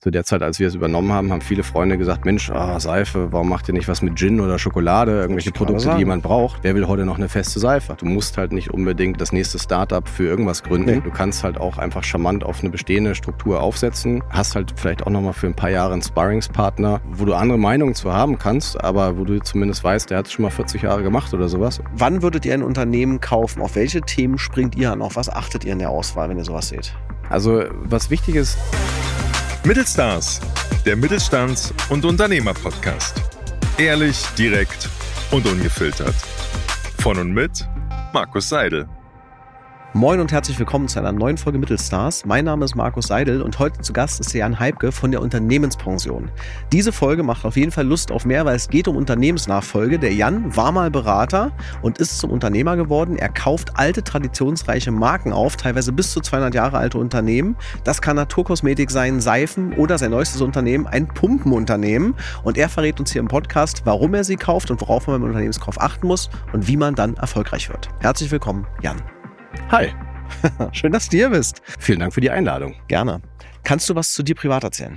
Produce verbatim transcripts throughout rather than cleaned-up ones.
Zu der Zeit, als wir es übernommen haben, haben viele Freunde gesagt, Mensch, ah, Seife, warum macht ihr nicht was mit Gin oder Schokolade, irgendwelche Produkte, die jemand braucht? Wer will heute noch eine feste Seife? Du musst halt nicht unbedingt das nächste Startup für irgendwas gründen. Mhm. Du kannst halt auch einfach charmant auf eine bestehende Struktur aufsetzen, hast halt vielleicht auch nochmal für ein paar Jahre einen Sparringspartner, wo du andere Meinungen zwar haben kannst, aber wo du zumindest weißt, der hat es schon mal vierzig Jahre gemacht oder sowas. Wann würdet ihr ein Unternehmen kaufen? Auf welche Themen springt ihr an? Auf was achtet ihr in der Auswahl, wenn ihr sowas seht? Also was wichtig ist... Mittelstars, der Mittelstands- und Unternehmer-Podcast. Ehrlich, direkt und ungefiltert. Von und mit Markus Seidel. Moin und herzlich willkommen zu einer neuen Folge Mittelstars. Mein Name ist Markus Seidel und heute zu Gast ist der Jan Heibke von der Unternehmenspension. Diese Folge macht auf jeden Fall Lust auf mehr, weil es geht um Unternehmensnachfolge. Der Jan war mal Berater und ist zum Unternehmer geworden. Er kauft alte, traditionsreiche Marken auf, teilweise bis zu zweihundert Jahre alte Unternehmen. Das kann Naturkosmetik sein, Seifen oder sein neuestes Unternehmen, ein Pumpenunternehmen. Und er verrät uns hier im Podcast, warum er sie kauft und worauf man beim Unternehmenskauf achten muss und wie man dann erfolgreich wird. Herzlich willkommen, Jan. Hi. Schön, dass du hier bist. Vielen Dank für die Einladung. Gerne. Kannst du was zu dir privat erzählen?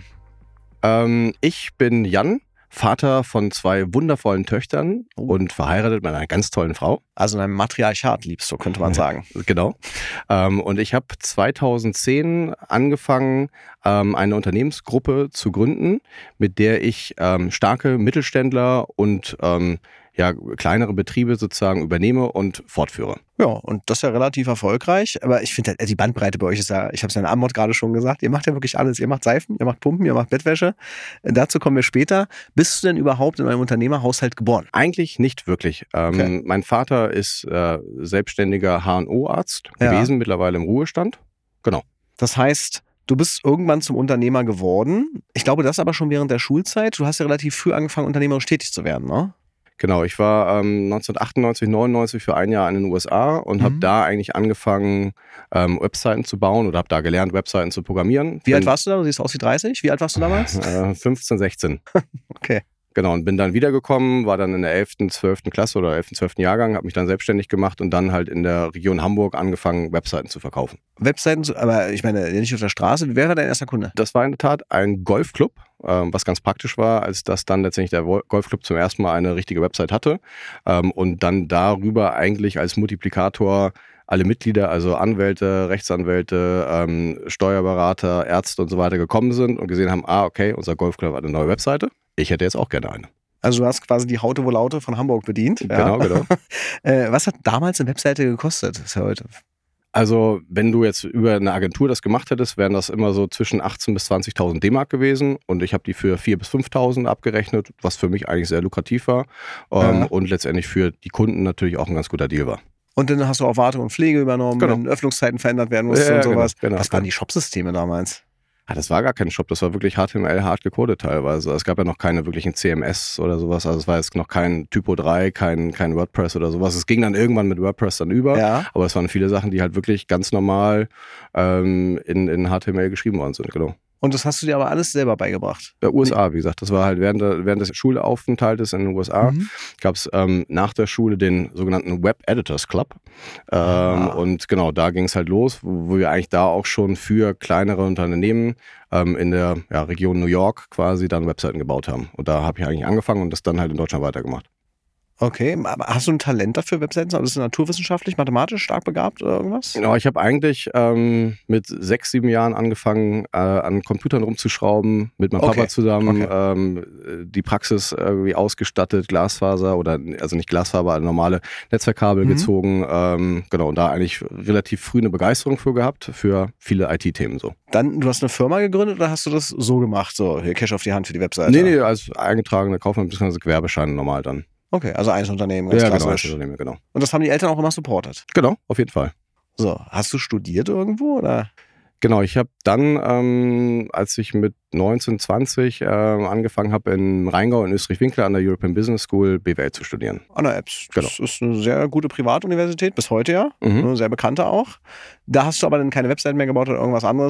Ähm, ich bin Jan, Vater von zwei wundervollen Töchtern oh. und verheiratet mit einer ganz tollen Frau. Also in einem Matriarchat liebst du, könnte man sagen. Genau. Ähm, und ich habe zweitausendzehn angefangen, ähm, eine Unternehmensgruppe zu gründen, mit der ich ähm, starke Mittelständler und ähm, ja, kleinere Betriebe sozusagen übernehme und fortführe. Ja, und das ist ja relativ erfolgreich. Aber ich finde, die Bandbreite bei euch ist ja, ich habe es ja in Amod gerade schon gesagt, ihr macht ja wirklich alles. Ihr macht Seifen, ihr macht Pumpen, ihr macht Bettwäsche. Dazu kommen wir später. Bist du denn überhaupt in einem Unternehmerhaushalt geboren? Eigentlich nicht wirklich. Ähm, okay. Mein Vater ist äh, selbstständiger H und O-Arzt ja. gewesen, mittlerweile im Ruhestand. Genau. Das heißt, du bist irgendwann zum Unternehmer geworden. Ich glaube, das aber schon während der Schulzeit. Du hast ja relativ früh angefangen, unternehmerisch tätig zu werden, ne? Genau, ich war ähm, neunzehnhundertachtundneunzig, neunundneunzig für ein Jahr in den U S A und mhm. habe da eigentlich angefangen, ähm, Webseiten zu bauen oder habe da gelernt, Webseiten zu programmieren. Wie bin, alt warst du da? Du siehst aus wie dreißig. Wie alt warst du damals? Äh, fünfzehn, sechzehn. Okay. Genau, und bin dann wiedergekommen, war dann in der elften, zwölften Klasse oder elften, zwölften Jahrgang, habe mich dann selbstständig gemacht und dann halt in der Region Hamburg angefangen, Webseiten zu verkaufen. Webseiten, aber ich meine, nicht auf der Straße. Wer war dein erster Kunde? Das war in der Tat ein Golfclub, ähm, was ganz praktisch war, als das dann letztendlich der Golfclub zum ersten Mal eine richtige Website hatte ähm, und dann darüber eigentlich als Multiplikator alle Mitglieder, also Anwälte, Rechtsanwälte, ähm, Steuerberater, Ärzte und so weiter gekommen sind und gesehen haben, ah, okay, unser Golfclub hat eine neue Webseite. Ich hätte jetzt auch gerne eine. Also du hast quasi die Haute wo Laute von Hamburg bedient. Genau, ja. genau. äh, was hat damals eine Webseite gekostet? Das ist ja heute. Also wenn du jetzt über eine Agentur das gemacht hättest, wären das immer so zwischen achtzehntausend bis zwanzigtausend D-Mark gewesen und ich habe die für viertausend bis fünftausend abgerechnet, was für mich eigentlich sehr lukrativ war ähm, ja. und letztendlich für die Kunden natürlich auch ein ganz guter Deal war. Und dann hast du auch Wartung und Pflege übernommen, genau. wenn Öffnungszeiten verändert werden mussten ja, und sowas. Genau, genau. Was waren die Shopsysteme damals? Ja, das war gar kein Shop, das war wirklich H T M L, hart gecodet teilweise. Es gab ja noch keine wirklichen C M S oder sowas, also es war jetzt noch kein Typo drei, kein, kein WordPress oder sowas. Es ging dann irgendwann mit WordPress dann über, ja. aber es waren viele Sachen, die halt wirklich ganz normal ähm, in, in H T M L geschrieben worden sind, genau. Und das hast du dir aber alles selber beigebracht? Der U S A, wie gesagt, das war halt während, der, während des Schulaufenthaltes in den U S A, mhm. gab es ähm, nach der Schule den sogenannten Web Editors Club. Ähm, ah. Und genau, da ging es halt los, wo, wo wir eigentlich da auch schon für kleinere Unternehmen ähm, in der ja, Region New York quasi dann Webseiten gebaut haben. Und da habe ich eigentlich angefangen und das dann halt in Deutschland weitergemacht. Okay, aber hast du ein Talent dafür, Webseiten? Also bist du naturwissenschaftlich, mathematisch stark begabt oder irgendwas? Genau, ich habe eigentlich ähm, mit sechs, sieben Jahren angefangen, äh, an Computern rumzuschrauben, mit meinem okay. Papa zusammen, okay. ähm, die Praxis irgendwie ausgestattet, Glasfaser oder, also nicht Glasfaser, aber normale Netzwerkkabel mhm. gezogen. Ähm, genau, und da eigentlich relativ früh eine Begeisterung für gehabt, für viele I T-Themen so. Dann, du hast eine Firma gegründet oder hast du das so gemacht, so hier Cash auf die Hand für die Webseite? Nee, nee, als eingetragener Kaufmann bzw. Gewerbeschein normal dann. Okay, also Einzelunternehmen, ganz ja, klassisch. Genau, Einzelunternehmen, genau. Und das haben die Eltern auch immer supportet? Genau, auf jeden Fall. So, hast du studiert irgendwo, oder? Genau, ich habe dann, ähm, als ich mit neunzehn, zwanzig äh, angefangen habe, in Rheingau in Österreich-Winkler an der European Business School B W L zu studieren. An der Epps. Genau. Das ist eine sehr gute Privatuniversität, bis heute ja. Mhm. Eine sehr bekannte auch. Da hast du aber dann keine Website mehr gebaut oder irgendwas anderes,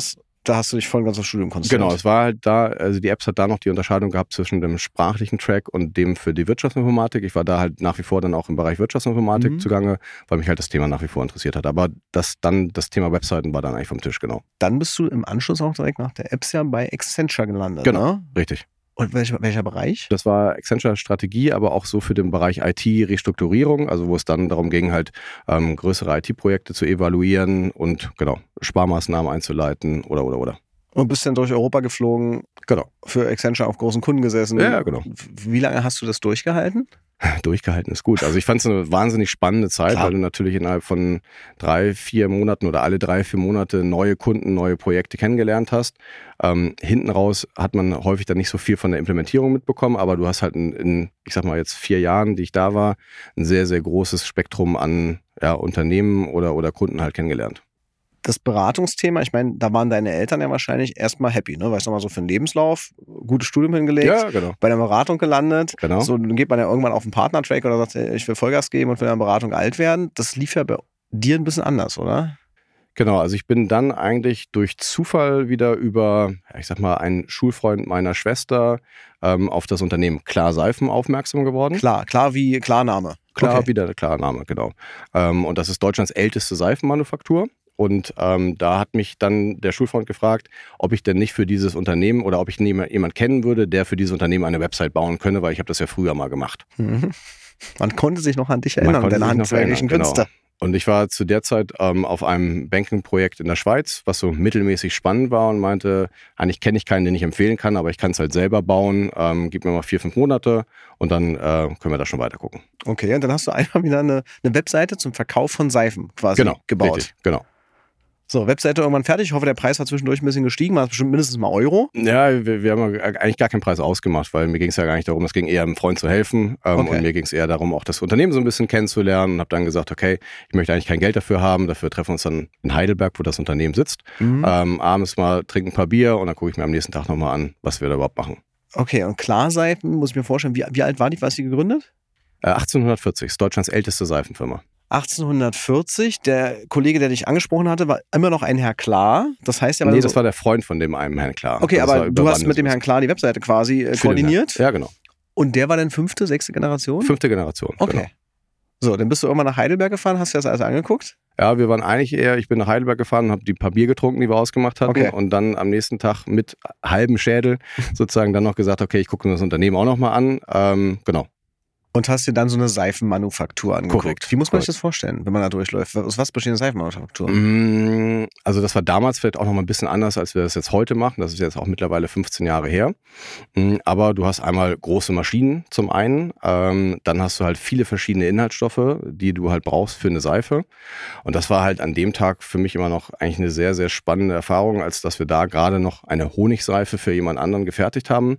da hast du dich voll ganz aufs Studium konzentriert. Genau, es war halt da, also die Apps hat da noch die Unterscheidung gehabt zwischen dem sprachlichen Track und dem für die Wirtschaftsinformatik. Ich war da halt nach wie vor dann auch im Bereich Wirtschaftsinformatik mhm. zugange, weil mich halt das Thema nach wie vor interessiert hat. Aber das dann das Thema Webseiten war dann eigentlich vom Tisch, genau. Dann bist du im Anschluss auch direkt nach der Apps ja bei Accenture gelandet, Genau, ne? richtig. Und welcher, welcher Bereich? Das war Accenture Strategie, aber auch so für den Bereich I T-Restrukturierung, also wo es dann darum ging, halt ähm, größere I T-Projekte zu evaluieren und genau, Sparmaßnahmen einzuleiten oder, oder, oder. Und bist dann durch Europa geflogen, genau. Für Accenture auf großen Kunden gesessen. Ja, genau. Wie lange hast du das durchgehalten? Durchgehalten ist gut. Also ich fand es eine wahnsinnig spannende Zeit, Klar. weil du natürlich innerhalb von drei, vier Monaten oder alle drei, vier Monate neue Kunden, neue Projekte kennengelernt hast. Ähm, hinten raus hat man häufig dann nicht so viel von der Implementierung mitbekommen, aber du hast halt in, in, ich sag mal jetzt vier Jahren, die ich da war, ein sehr, sehr großes Spektrum an ja, Unternehmen oder, oder Kunden halt kennengelernt. Das Beratungsthema, ich meine, da waren deine Eltern ja wahrscheinlich erstmal happy, ne? Weißt du, mal so für einen Lebenslauf, gutes Studium hingelegt, ja, genau. bei der Beratung gelandet. Genau. So, dann geht man ja irgendwann auf einen Partner-Track oder sagt, ich will Vollgas geben und will in der Beratung alt werden. Das lief ja bei dir ein bisschen anders, oder? Genau, also ich bin dann eigentlich durch Zufall wieder über, ich sag mal, einen Schulfreund meiner Schwester ähm, auf das Unternehmen Klar Seifen aufmerksam geworden. Klar, klar wie Klarname. Klar, okay. wieder der Klarname, genau. Ähm, und das ist Deutschlands älteste Seifenmanufaktur. Und ähm, da hat mich dann der Schulfreund gefragt, ob ich denn nicht für dieses Unternehmen oder ob ich jemanden kennen würde, der für dieses Unternehmen eine Website bauen könne, weil ich habe das ja früher mal gemacht. Mhm. Man konnte sich noch an dich erinnern, deine handwerklichen Künste. Genau. Und ich war zu der Zeit ähm, auf einem Banking-Projekt in der Schweiz, was so mittelmäßig spannend war und meinte, eigentlich kenne ich keinen, den ich empfehlen kann, aber ich kann es halt selber bauen. Ähm, gib mir mal vier, fünf Monate und dann äh, können wir da schon weiter gucken. Okay, und dann hast du einfach wieder eine, eine Webseite zum Verkauf von Seifen quasi genau, gebaut. Richtig, genau. So, Webseite irgendwann fertig. Ich hoffe, der Preis war zwischendurch ein bisschen gestiegen. War es bestimmt mindestens mal Euro? Ja, wir, wir haben eigentlich gar keinen Preis ausgemacht, weil mir ging es ja gar nicht darum, es ging eher einem Freund zu helfen. Ähm, okay. Und mir ging es eher darum, auch das Unternehmen so ein bisschen kennenzulernen und habe dann gesagt, okay, ich möchte eigentlich kein Geld dafür haben. Dafür treffen wir uns dann in Heidelberg, wo das Unternehmen sitzt. Mhm. Ähm, abends mal trinken ein paar Bier und dann gucke ich mir am nächsten Tag nochmal an, was wir da überhaupt machen. Okay, und Klarseifen, muss ich mir vorstellen, wie, wie alt war die, was sie gegründet? Äh, achtzehnhundertvierzig, ist Deutschlands älteste Seifenfirma. achtzehnhundertvierzig, der Kollege, der dich angesprochen hatte, war immer noch ein Herr Klar. Das heißt ja, nee, so das war der Freund von dem einen Herrn Klar. Okay, das aber du hast mit dem Herrn Klar die Webseite quasi äh, koordiniert? Ja, genau. Und der war dann fünfte, sechste Generation? Fünfte Generation, okay. Genau. So, dann bist du irgendwann nach Heidelberg gefahren, hast du das alles angeguckt? Ja, wir waren eigentlich eher, ich bin nach Heidelberg gefahren, habe die paar Bier getrunken, die wir ausgemacht hatten okay. und dann am nächsten Tag mit halbem Schädel sozusagen dann noch gesagt, okay, ich gucke mir das Unternehmen auch nochmal an. Ähm, genau. Und hast dir dann so eine Seifenmanufaktur angeguckt. Korrekt. Wie muss man Korrekt. sich das vorstellen, wenn man da durchläuft? Aus was besteht eine Seifenmanufaktur? Also das war damals vielleicht auch noch mal ein bisschen anders, als wir das jetzt heute machen. Das ist jetzt auch mittlerweile fünfzehn Jahre her. Aber du hast einmal große Maschinen zum einen. Dann hast du halt viele verschiedene Inhaltsstoffe, die du halt brauchst für eine Seife. Und das war halt an dem Tag für mich immer noch eigentlich eine sehr, sehr spannende Erfahrung, als dass wir da gerade noch eine Honigseife für jemand anderen gefertigt haben.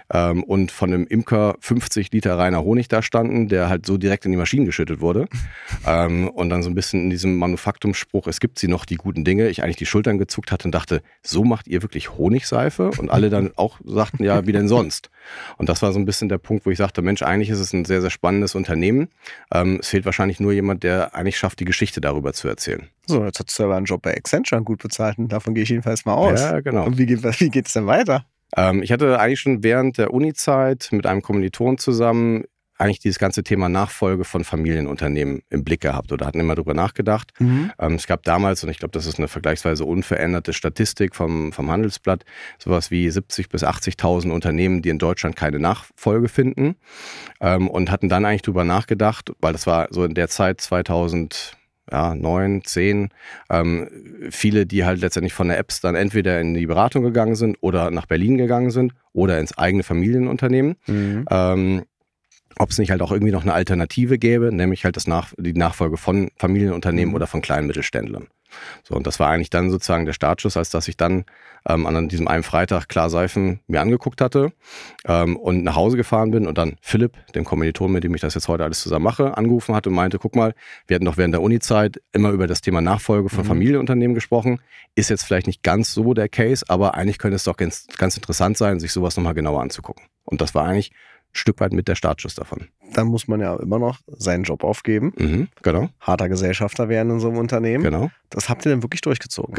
Und von einem Imker fünfzig Liter reiner Honig da standen, der halt so direkt in die Maschinen geschüttet wurde. ähm, und dann so ein bisschen in diesem Manufaktumspruch, es gibt sie noch, die guten Dinge, ich eigentlich die Schultern gezuckt hatte und dachte, so macht ihr wirklich Honigseife? Und alle dann auch sagten, ja, wie denn sonst? Und das war so ein bisschen der Punkt, wo ich sagte, Mensch, eigentlich ist es ein sehr, sehr spannendes Unternehmen. Ähm, es fehlt wahrscheinlich nur jemand, der eigentlich schafft, die Geschichte darüber zu erzählen. So, jetzt hast du aber einen Job bei Accenture gut bezahlt und davon gehe ich jedenfalls mal aus. Ja, genau. Und wie geht wie geht's denn weiter? Ähm, ich hatte eigentlich schon während der Uni-Zeit mit einem Kommiliton zusammen eigentlich dieses ganze Thema Nachfolge von Familienunternehmen im Blick gehabt oder hatten immer drüber nachgedacht. Mhm. Ähm, es gab damals, und ich glaube, das ist eine vergleichsweise unveränderte Statistik vom, vom Handelsblatt, sowas wie siebzigtausend bis achtzigtausend Unternehmen, die in Deutschland keine Nachfolge finden. Ähm, und hatten dann eigentlich drüber nachgedacht, weil das war so in der Zeit zweitausend ja, neun, zehn, ähm, viele, die halt letztendlich von der Apps dann entweder in die Beratung gegangen sind oder nach Berlin gegangen sind oder ins eigene Familienunternehmen. Mhm. Ähm, ob es nicht halt auch irgendwie noch eine Alternative gäbe, nämlich halt das Nach- die Nachfolge von Familienunternehmen mhm. oder von kleinen Mittelständlern. So, und das war eigentlich dann sozusagen der Startschuss, als dass ich dann ähm, an diesem einen Freitag Klar Seifen mir angeguckt hatte ähm, und nach Hause gefahren bin und dann Philipp, dem Kommiliton, mit dem ich das jetzt heute alles zusammen mache, angerufen hatte und meinte, guck mal, wir hatten doch während der Uni-Zeit immer über das Thema Nachfolge von mhm. Familienunternehmen gesprochen. Ist jetzt vielleicht nicht ganz so der Case, aber eigentlich könnte es doch ganz, ganz interessant sein, sich sowas nochmal genauer anzugucken. Und das war eigentlich ein Stück weit mit der Startschuss davon. Dann muss man ja immer noch seinen Job aufgeben. Mhm, genau. Harter Gesellschafter werden in so einem Unternehmen. Genau. Das habt ihr dann wirklich durchgezogen? Genau.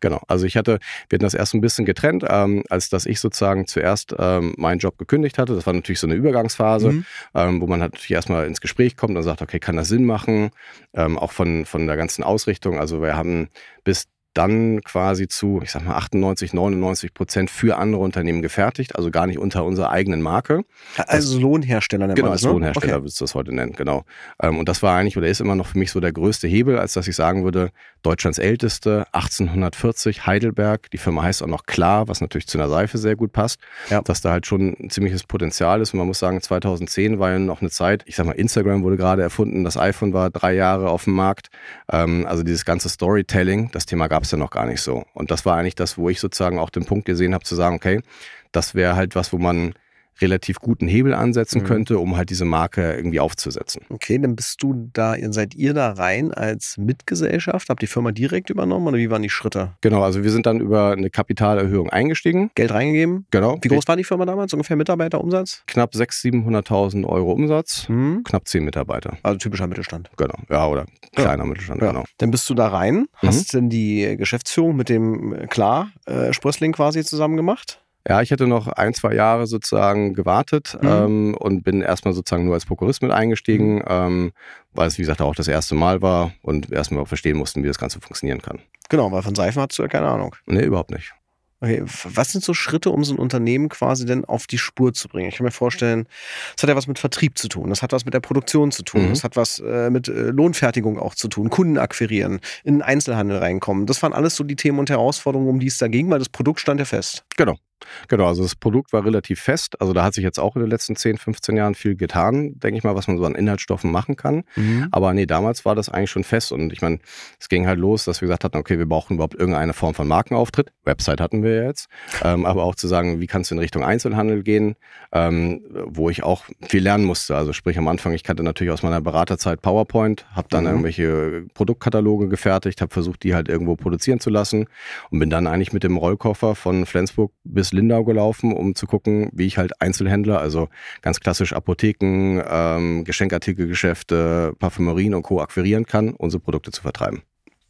Genau, also ich hatte, wir hatten das erst ein bisschen getrennt, ähm, als dass ich sozusagen zuerst ähm, meinen Job gekündigt hatte. Das war natürlich so eine Übergangsphase, mhm. ähm, wo man halt natürlich erstmal ins Gespräch kommt und sagt, okay, kann das Sinn machen? Ähm, auch von, von der ganzen Ausrichtung. Also wir haben bis dann quasi zu, ich sag mal, achtundneunzig, neunundneunzig Prozent für andere Unternehmen gefertigt, also gar nicht unter unserer eigenen Marke. Also das, Lohnhersteller nennt genau, man das, als ne? Lohnhersteller okay. würdest du das heute nennen, genau. Und das war eigentlich oder ist immer noch für mich so der größte Hebel, als dass ich sagen würde, Deutschlands älteste, achtzehnhundertvierzig, Heidelberg, die Firma heißt auch noch Klar, was natürlich zu einer Seife sehr gut passt, ja. dass da halt schon ein ziemliches Potenzial ist. Und man muss sagen, zweitausendzehn war ja noch eine Zeit, ich sag mal, Instagram wurde gerade erfunden, das iPhone war drei Jahre auf dem Markt. Also dieses ganze Storytelling, das Thema gab es ja noch gar nicht so. Und das war eigentlich das, wo ich sozusagen auch den Punkt gesehen habe, zu sagen, okay, das wäre halt was, wo man relativ guten Hebel ansetzen mhm. könnte, um halt diese Marke irgendwie aufzusetzen. Okay, dann bist du da, seid ihr da rein als Mitgesellschaft? Habt die Firma direkt übernommen oder wie waren die Schritte? Genau, also wir sind dann über eine Kapitalerhöhung eingestiegen. Geld reingegeben? Genau. Wie groß war die Firma damals? Ungefähr Mitarbeiterumsatz? Knapp sechshunderttausend, siebenhunderttausend Euro Umsatz, mhm. knapp zehn Mitarbeiter. Also typischer Mittelstand. Genau, ja, oder kleiner ja. Mittelstand, ja. genau. Dann bist du da rein, hast mhm. denn die Geschäftsführung mit dem Klar-Sprössling quasi zusammen gemacht? Ja, ich hätte noch ein, zwei Jahre sozusagen gewartet mhm. ähm, und bin erstmal sozusagen nur als Prokurist mit eingestiegen, mhm. ähm, weil es, wie gesagt, auch das erste Mal war und erstmal auch verstehen mussten, wie das Ganze funktionieren kann. Genau, weil von Seifen hast du ja keine Ahnung. Nee, überhaupt nicht. Okay, was sind so Schritte, um so ein Unternehmen quasi denn auf die Spur zu bringen? Ich kann mir vorstellen, das hat ja was mit Vertrieb zu tun, das hat was mit der Produktion zu tun, mhm. das hat was äh, mit äh, Lohnfertigung auch zu tun, Kunden akquirieren, in den Einzelhandel reinkommen. Das waren alles so die Themen und Herausforderungen, um die es da ging, weil das Produkt stand ja fest. Genau. Genau, also das Produkt war relativ fest. Also da hat sich jetzt auch in den letzten zehn, fünfzehn Jahren viel getan, denke ich mal, was man so an Inhaltsstoffen machen kann. Mhm. Aber nee, damals war das eigentlich schon fest. Und ich meine, es ging halt los, dass wir gesagt hatten, okay, wir brauchen überhaupt irgendeine Form von Markenauftritt. Website hatten wir jetzt. Ähm, aber auch zu sagen, wie kannst du in Richtung Einzelhandel gehen, ähm, wo ich auch viel lernen musste. Also sprich am Anfang, ich kannte natürlich aus meiner Beraterzeit PowerPoint, habe dann mhm. irgendwelche Produktkataloge gefertigt, habe versucht, die halt irgendwo produzieren zu lassen und bin dann eigentlich mit dem Rollkoffer von Flensburg bis Lindau gelaufen, um zu gucken, wie ich halt Einzelhändler, also ganz klassisch Apotheken, ähm, Geschenkartikelgeschäfte, Parfümerien und Co. akquirieren kann, unsere Produkte zu vertreiben.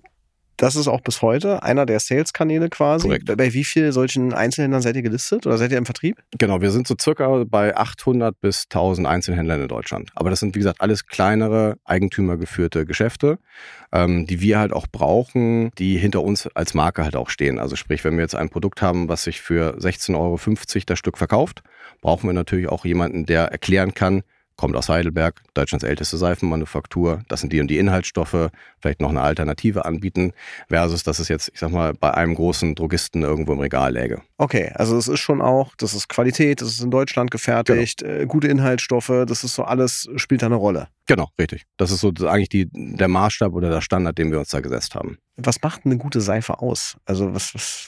Das ist auch bis heute einer der Sales-Kanäle quasi. Korrekt. Bei wie vielen solchen Einzelhändlern seid ihr gelistet oder seid ihr im Vertrieb? Genau, wir sind so circa bei achthundert bis tausend Einzelhändlern in Deutschland. Aber das sind, wie gesagt, alles kleinere, eigentümergeführte Geschäfte, ähm, die wir halt auch brauchen, die hinter uns als Marke halt auch stehen. Also sprich, wenn wir jetzt ein Produkt haben, was sich für sechzehn Euro fünfzig das Stück verkauft, brauchen wir natürlich auch jemanden, der erklären kann, kommt aus Heidelberg, Deutschlands älteste Seifenmanufaktur, das sind die und die Inhaltsstoffe, vielleicht noch eine Alternative anbieten, versus dass es jetzt, ich sag mal, bei einem großen Drogisten irgendwo im Regal läge. Okay, also es ist schon auch, das ist Qualität, das ist in Deutschland gefertigt, genau. äh, gute Inhaltsstoffe, das ist so alles, spielt da eine Rolle. Genau, richtig. Das ist so eigentlich die, der Maßstab oder der Standard, den wir uns da gesetzt haben. Was macht eine gute Seife aus? Also was... was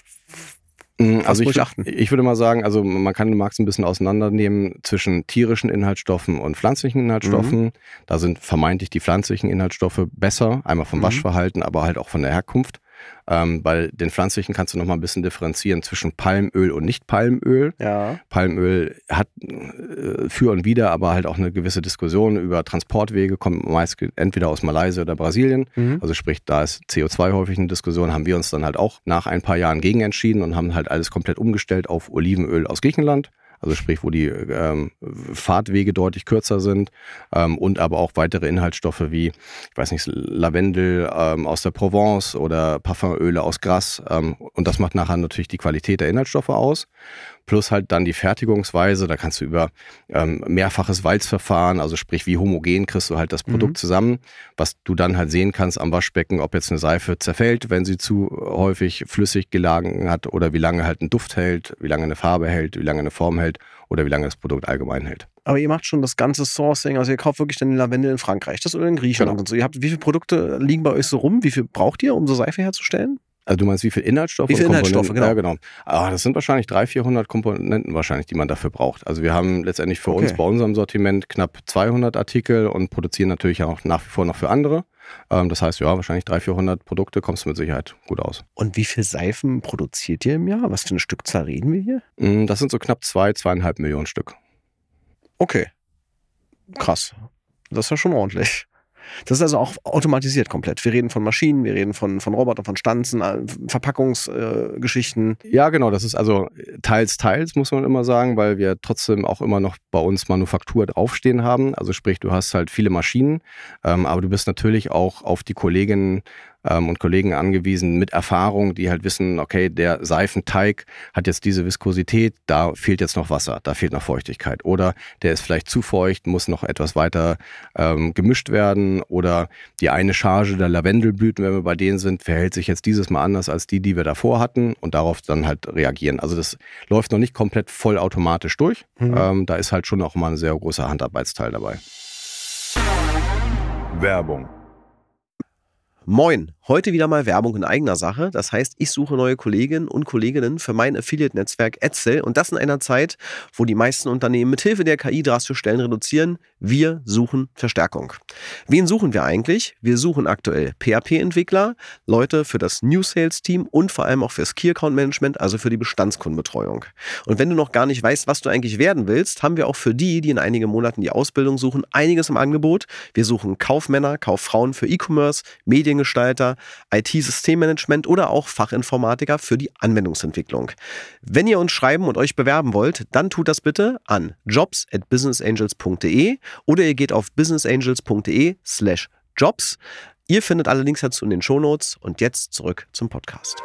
Also ich, ich würde mal sagen, also man kann den Markt ein bisschen auseinandernehmen zwischen tierischen Inhaltsstoffen und pflanzlichen Inhaltsstoffen. Mhm. Da sind vermeintlich die pflanzlichen Inhaltsstoffe besser, einmal vom mhm. Waschverhalten, aber halt auch von der Herkunft. Ähm, bei den pflanzlichen kannst du noch mal ein bisschen differenzieren zwischen Palmöl und Nicht-Palmöl. Ja. Palmöl hat äh, für und wider, aber halt auch eine gewisse Diskussion über Transportwege, kommt meist entweder aus Malaysia oder Brasilien. Mhm. Also sprich, da ist C O zwei häufig eine Diskussion, haben wir uns dann halt auch nach ein paar Jahren gegen entschieden und haben halt alles komplett umgestellt auf Olivenöl aus Griechenland. Also sprich, wo die ähm, Fahrtwege deutlich kürzer sind ähm, und aber auch weitere Inhaltsstoffe wie, ich weiß nicht, Lavendel ähm, aus der Provence oder Parfumöle aus Grasse. Ähm, und das macht nachher natürlich die Qualität der Inhaltsstoffe aus. Plus halt dann die Fertigungsweise, da kannst du über ähm, mehrfaches Walzverfahren, also sprich wie homogen kriegst du halt das Produkt mhm. zusammen, was du dann halt sehen kannst am Waschbecken, ob jetzt eine Seife zerfällt, wenn sie zu häufig flüssig gelagert hat oder wie lange halt ein Duft hält, wie lange eine Farbe hält, wie lange eine Form hält oder wie lange das Produkt allgemein hält. Aber ihr macht schon das ganze Sourcing, also ihr kauft wirklich den Lavendel in Frankreich, das oder in Griechenland genau. und so. Ihr habt, wie viele Produkte liegen bei euch so rum? Wie viel braucht ihr, um so Seife herzustellen? Also du meinst, wie viel Inhaltsstoffe? Wie viel Inhaltsstoffe, genau. Ja, genau. Ah, das sind wahrscheinlich dreihundert, vierhundert Komponenten wahrscheinlich, die man dafür braucht. Also wir haben letztendlich für okay. uns bei unserem Sortiment knapp zweihundert Artikel und produzieren natürlich auch nach wie vor noch für andere. Das heißt, ja, wahrscheinlich dreihundert, vierhundert Produkte kommst du mit Sicherheit gut aus. Und wie viel Seifen produziert ihr im Jahr? Was für eine Stückzahl reden wir hier? Das sind so knapp zwei, zweieinhalb Millionen Stück. Okay. Krass. Das ist ja schon ordentlich. Das ist also auch automatisiert komplett. Wir reden von Maschinen, wir reden von, von Robotern, von Stanzen, Verpackungsgeschichten. Äh, ja, genau. Das ist also teils, teils, muss man immer sagen, weil wir trotzdem auch immer noch bei uns Manufaktur draufstehen haben. Also sprich, du hast halt viele Maschinen, ähm, aber du bist natürlich auch auf die Kolleginnen ähm, und Kollegen angewiesen mit Erfahrung, die halt wissen, okay, der Seifenteig hat jetzt diese Viskosität, da fehlt jetzt noch Wasser, da fehlt noch Feuchtigkeit. Oder der ist vielleicht zu feucht, muss noch etwas weiter ähm, gemischt werden. Oder die eine Charge der Lavendelblüten, wenn wir bei denen sind, verhält sich jetzt dieses Mal anders als die, die wir davor hatten und darauf dann halt reagieren. Also das läuft noch nicht komplett vollautomatisch durch. Mhm. Ähm, da ist halt schon auch mal ein sehr großer Handarbeitsteil dabei. Werbung. Moin, heute wieder mal Werbung in eigener Sache. Das heißt, ich suche neue Kolleginnen und Kolleginnen für mein Affiliate-Netzwerk Etzel und das in einer Zeit, wo die meisten Unternehmen mithilfe der K I drastisch Stellen reduzieren. Wir suchen Verstärkung. Wen suchen wir eigentlich? Wir suchen aktuell P H P-Entwickler, Leute für das New Sales-Team und vor allem auch fürs Key-Account-Management, also für die Bestandskundenbetreuung. Und wenn du noch gar nicht weißt, was du eigentlich werden willst, haben wir auch für die, die in einigen Monaten die Ausbildung suchen, einiges im Angebot. Wir suchen Kaufmänner, Kauffrauen für E-Commerce, Mediengestalter, I T-Systemmanagement oder auch Fachinformatiker für die Anwendungsentwicklung. Wenn ihr uns schreiben und euch bewerben wollt, dann tut das bitte an jobs at businessangels punkt de oder ihr geht auf businessangels punkt de slash jobs. Ihr findet alle Links dazu in den Shownotes und jetzt zurück zum Podcast.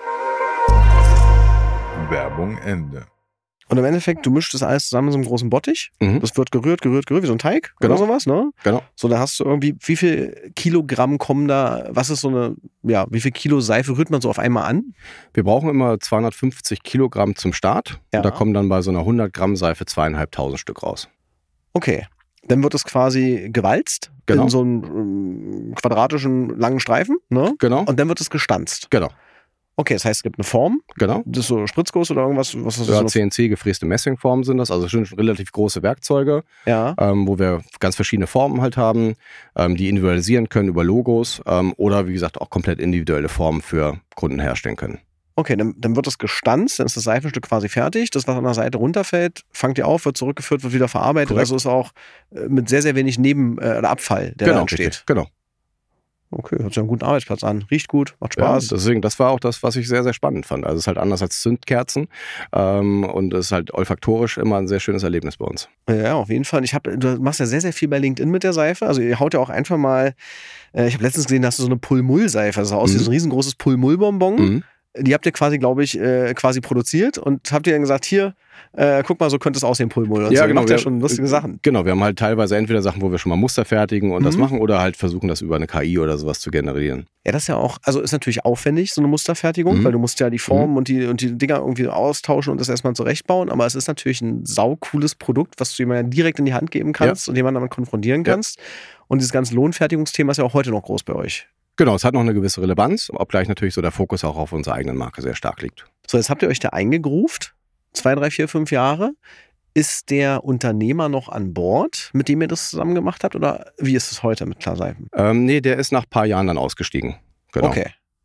Werbung Ende. Und im Endeffekt, du mischst das alles zusammen in so einem großen Bottich. Mhm. Das wird gerührt, gerührt, gerührt, wie so ein Teig genau. oder sowas, ne? Genau. So, da hast du irgendwie, wie viel Kilogramm kommen da, was ist so eine, ja, wie viel Kilo Seife rührt man so auf einmal an? Wir brauchen immer zweihundertfünfzig Kilogramm zum Start. Ja. Und da kommen dann bei so einer hundert Gramm Seife zweieinhalbtausend Stück raus. Okay. Dann wird es quasi gewalzt genau. in so einen ähm, quadratischen langen Streifen, ne? Genau. Und dann wird es gestanzt. Genau. Okay, das heißt, es gibt eine Form. Genau. Das ist so Spritzguss oder irgendwas? Was ist das? Ja, so? C N C gefräste Messingformen sind das, also schon relativ große Werkzeuge, ja. ähm, wo wir ganz verschiedene Formen halt haben, ähm, die individualisieren können über Logos ähm, oder wie gesagt auch komplett individuelle Formen für Kunden herstellen können. Okay, dann, dann wird es gestanzt, dann ist das Seifenstück quasi fertig. Das, was an der Seite runterfällt, fangt ihr auf, wird zurückgeführt, wird wieder verarbeitet. Korrekt. Also ist auch äh, mit sehr, sehr wenig Neben- äh, oder Abfall, der genau, da entsteht. Richtig. Genau. Okay, hört sich einen guten Arbeitsplatz an. Riecht gut, macht Spaß. Ja, deswegen, das war auch das, was ich sehr, sehr spannend fand. Also es ist halt anders als Zündkerzen ähm, und es ist halt olfaktorisch immer ein sehr schönes Erlebnis bei uns. Ja, auf jeden Fall. Ich hab, du machst ja sehr, sehr viel bei LinkedIn mit der Seife. Also ihr haut ja auch einfach mal, äh, ich habe letztens gesehen, da hast du so eine Pull-Mull-Seife. Das sah aus wie Mhm. so ein riesengroßes Pull-Mull-Bonbon. Mhm. Die habt ihr quasi, glaube ich, äh, quasi produziert und habt ihr dann gesagt, hier, äh, guck mal, so könnte es aussehen, Pull-Mull. Und Ja, so. genau. Ihr macht ja wir, schon lustige Sachen. Genau, wir haben halt teilweise entweder Sachen, wo wir schon mal Muster fertigen und Mhm. das machen oder halt versuchen, das über eine K I oder sowas zu generieren. Ja, das ist ja auch, also ist natürlich aufwendig, so eine Musterfertigung, Mhm. weil du musst ja die Formen Mhm. und die, und die Dinger irgendwie austauschen und das erstmal zurechtbauen, aber es ist natürlich ein saucooles Produkt, was du jemandem direkt in die Hand geben kannst Ja. und jemanden damit konfrontieren kannst. Ja. Und dieses ganze Lohnfertigungsthema ist ja auch heute noch groß bei euch. Genau, es hat noch eine gewisse Relevanz, obgleich natürlich so der Fokus auch auf unserer eigenen Marke sehr stark liegt. So, jetzt habt ihr euch da eingegruft, zwei, drei, vier, fünf Jahre. Ist der Unternehmer noch an Bord, mit dem ihr das zusammen gemacht habt, oder wie ist es heute mit Klarseifen? Ähm, nee, der ist nach ein paar Jahren dann ausgestiegen. Genau. Okay.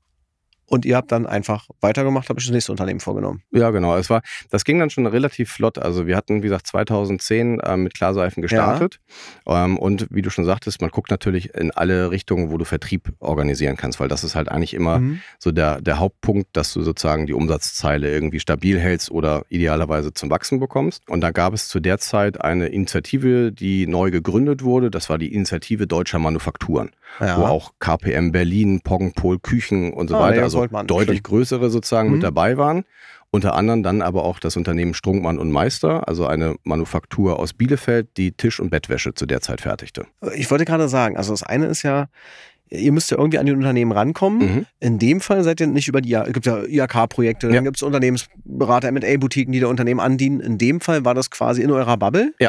Und ihr habt dann einfach weitergemacht, habt euch das nächste Unternehmen vorgenommen. Ja, genau. Es war, das ging dann schon relativ flott. Also wir hatten, wie gesagt, zweitausendzehn ähm, mit Klarseifen gestartet. Ja. Ähm, und wie du schon sagtest, man guckt natürlich in alle Richtungen, wo du Vertrieb organisieren kannst, weil das ist halt eigentlich immer mhm. so der, der Hauptpunkt, dass du sozusagen die Umsatzzeile irgendwie stabil hältst oder idealerweise zum Wachsen bekommst. Und da gab es zu der Zeit eine Initiative, die neu gegründet wurde. Das war die Initiative Deutscher Manufakturen, ja. wo auch K P M Berlin, Poggenpol, Küchen und so ah, weiter, also deutlich größere sozusagen mhm. mit dabei waren. Unter anderem dann aber auch das Unternehmen Strunkmann und Meister, also eine Manufaktur aus Bielefeld, die Tisch- und Bettwäsche zu der Zeit fertigte. Ich wollte gerade sagen, also das eine ist ja, ihr müsst ja irgendwie an die Unternehmen rankommen. Mhm. In dem Fall seid ihr nicht über die, es gibt ja I H K-Projekte, dann ja. gibt es Unternehmensberater, M und A-Boutiquen, die der Unternehmen andienen. In dem Fall war das quasi in eurer Bubble. Ja.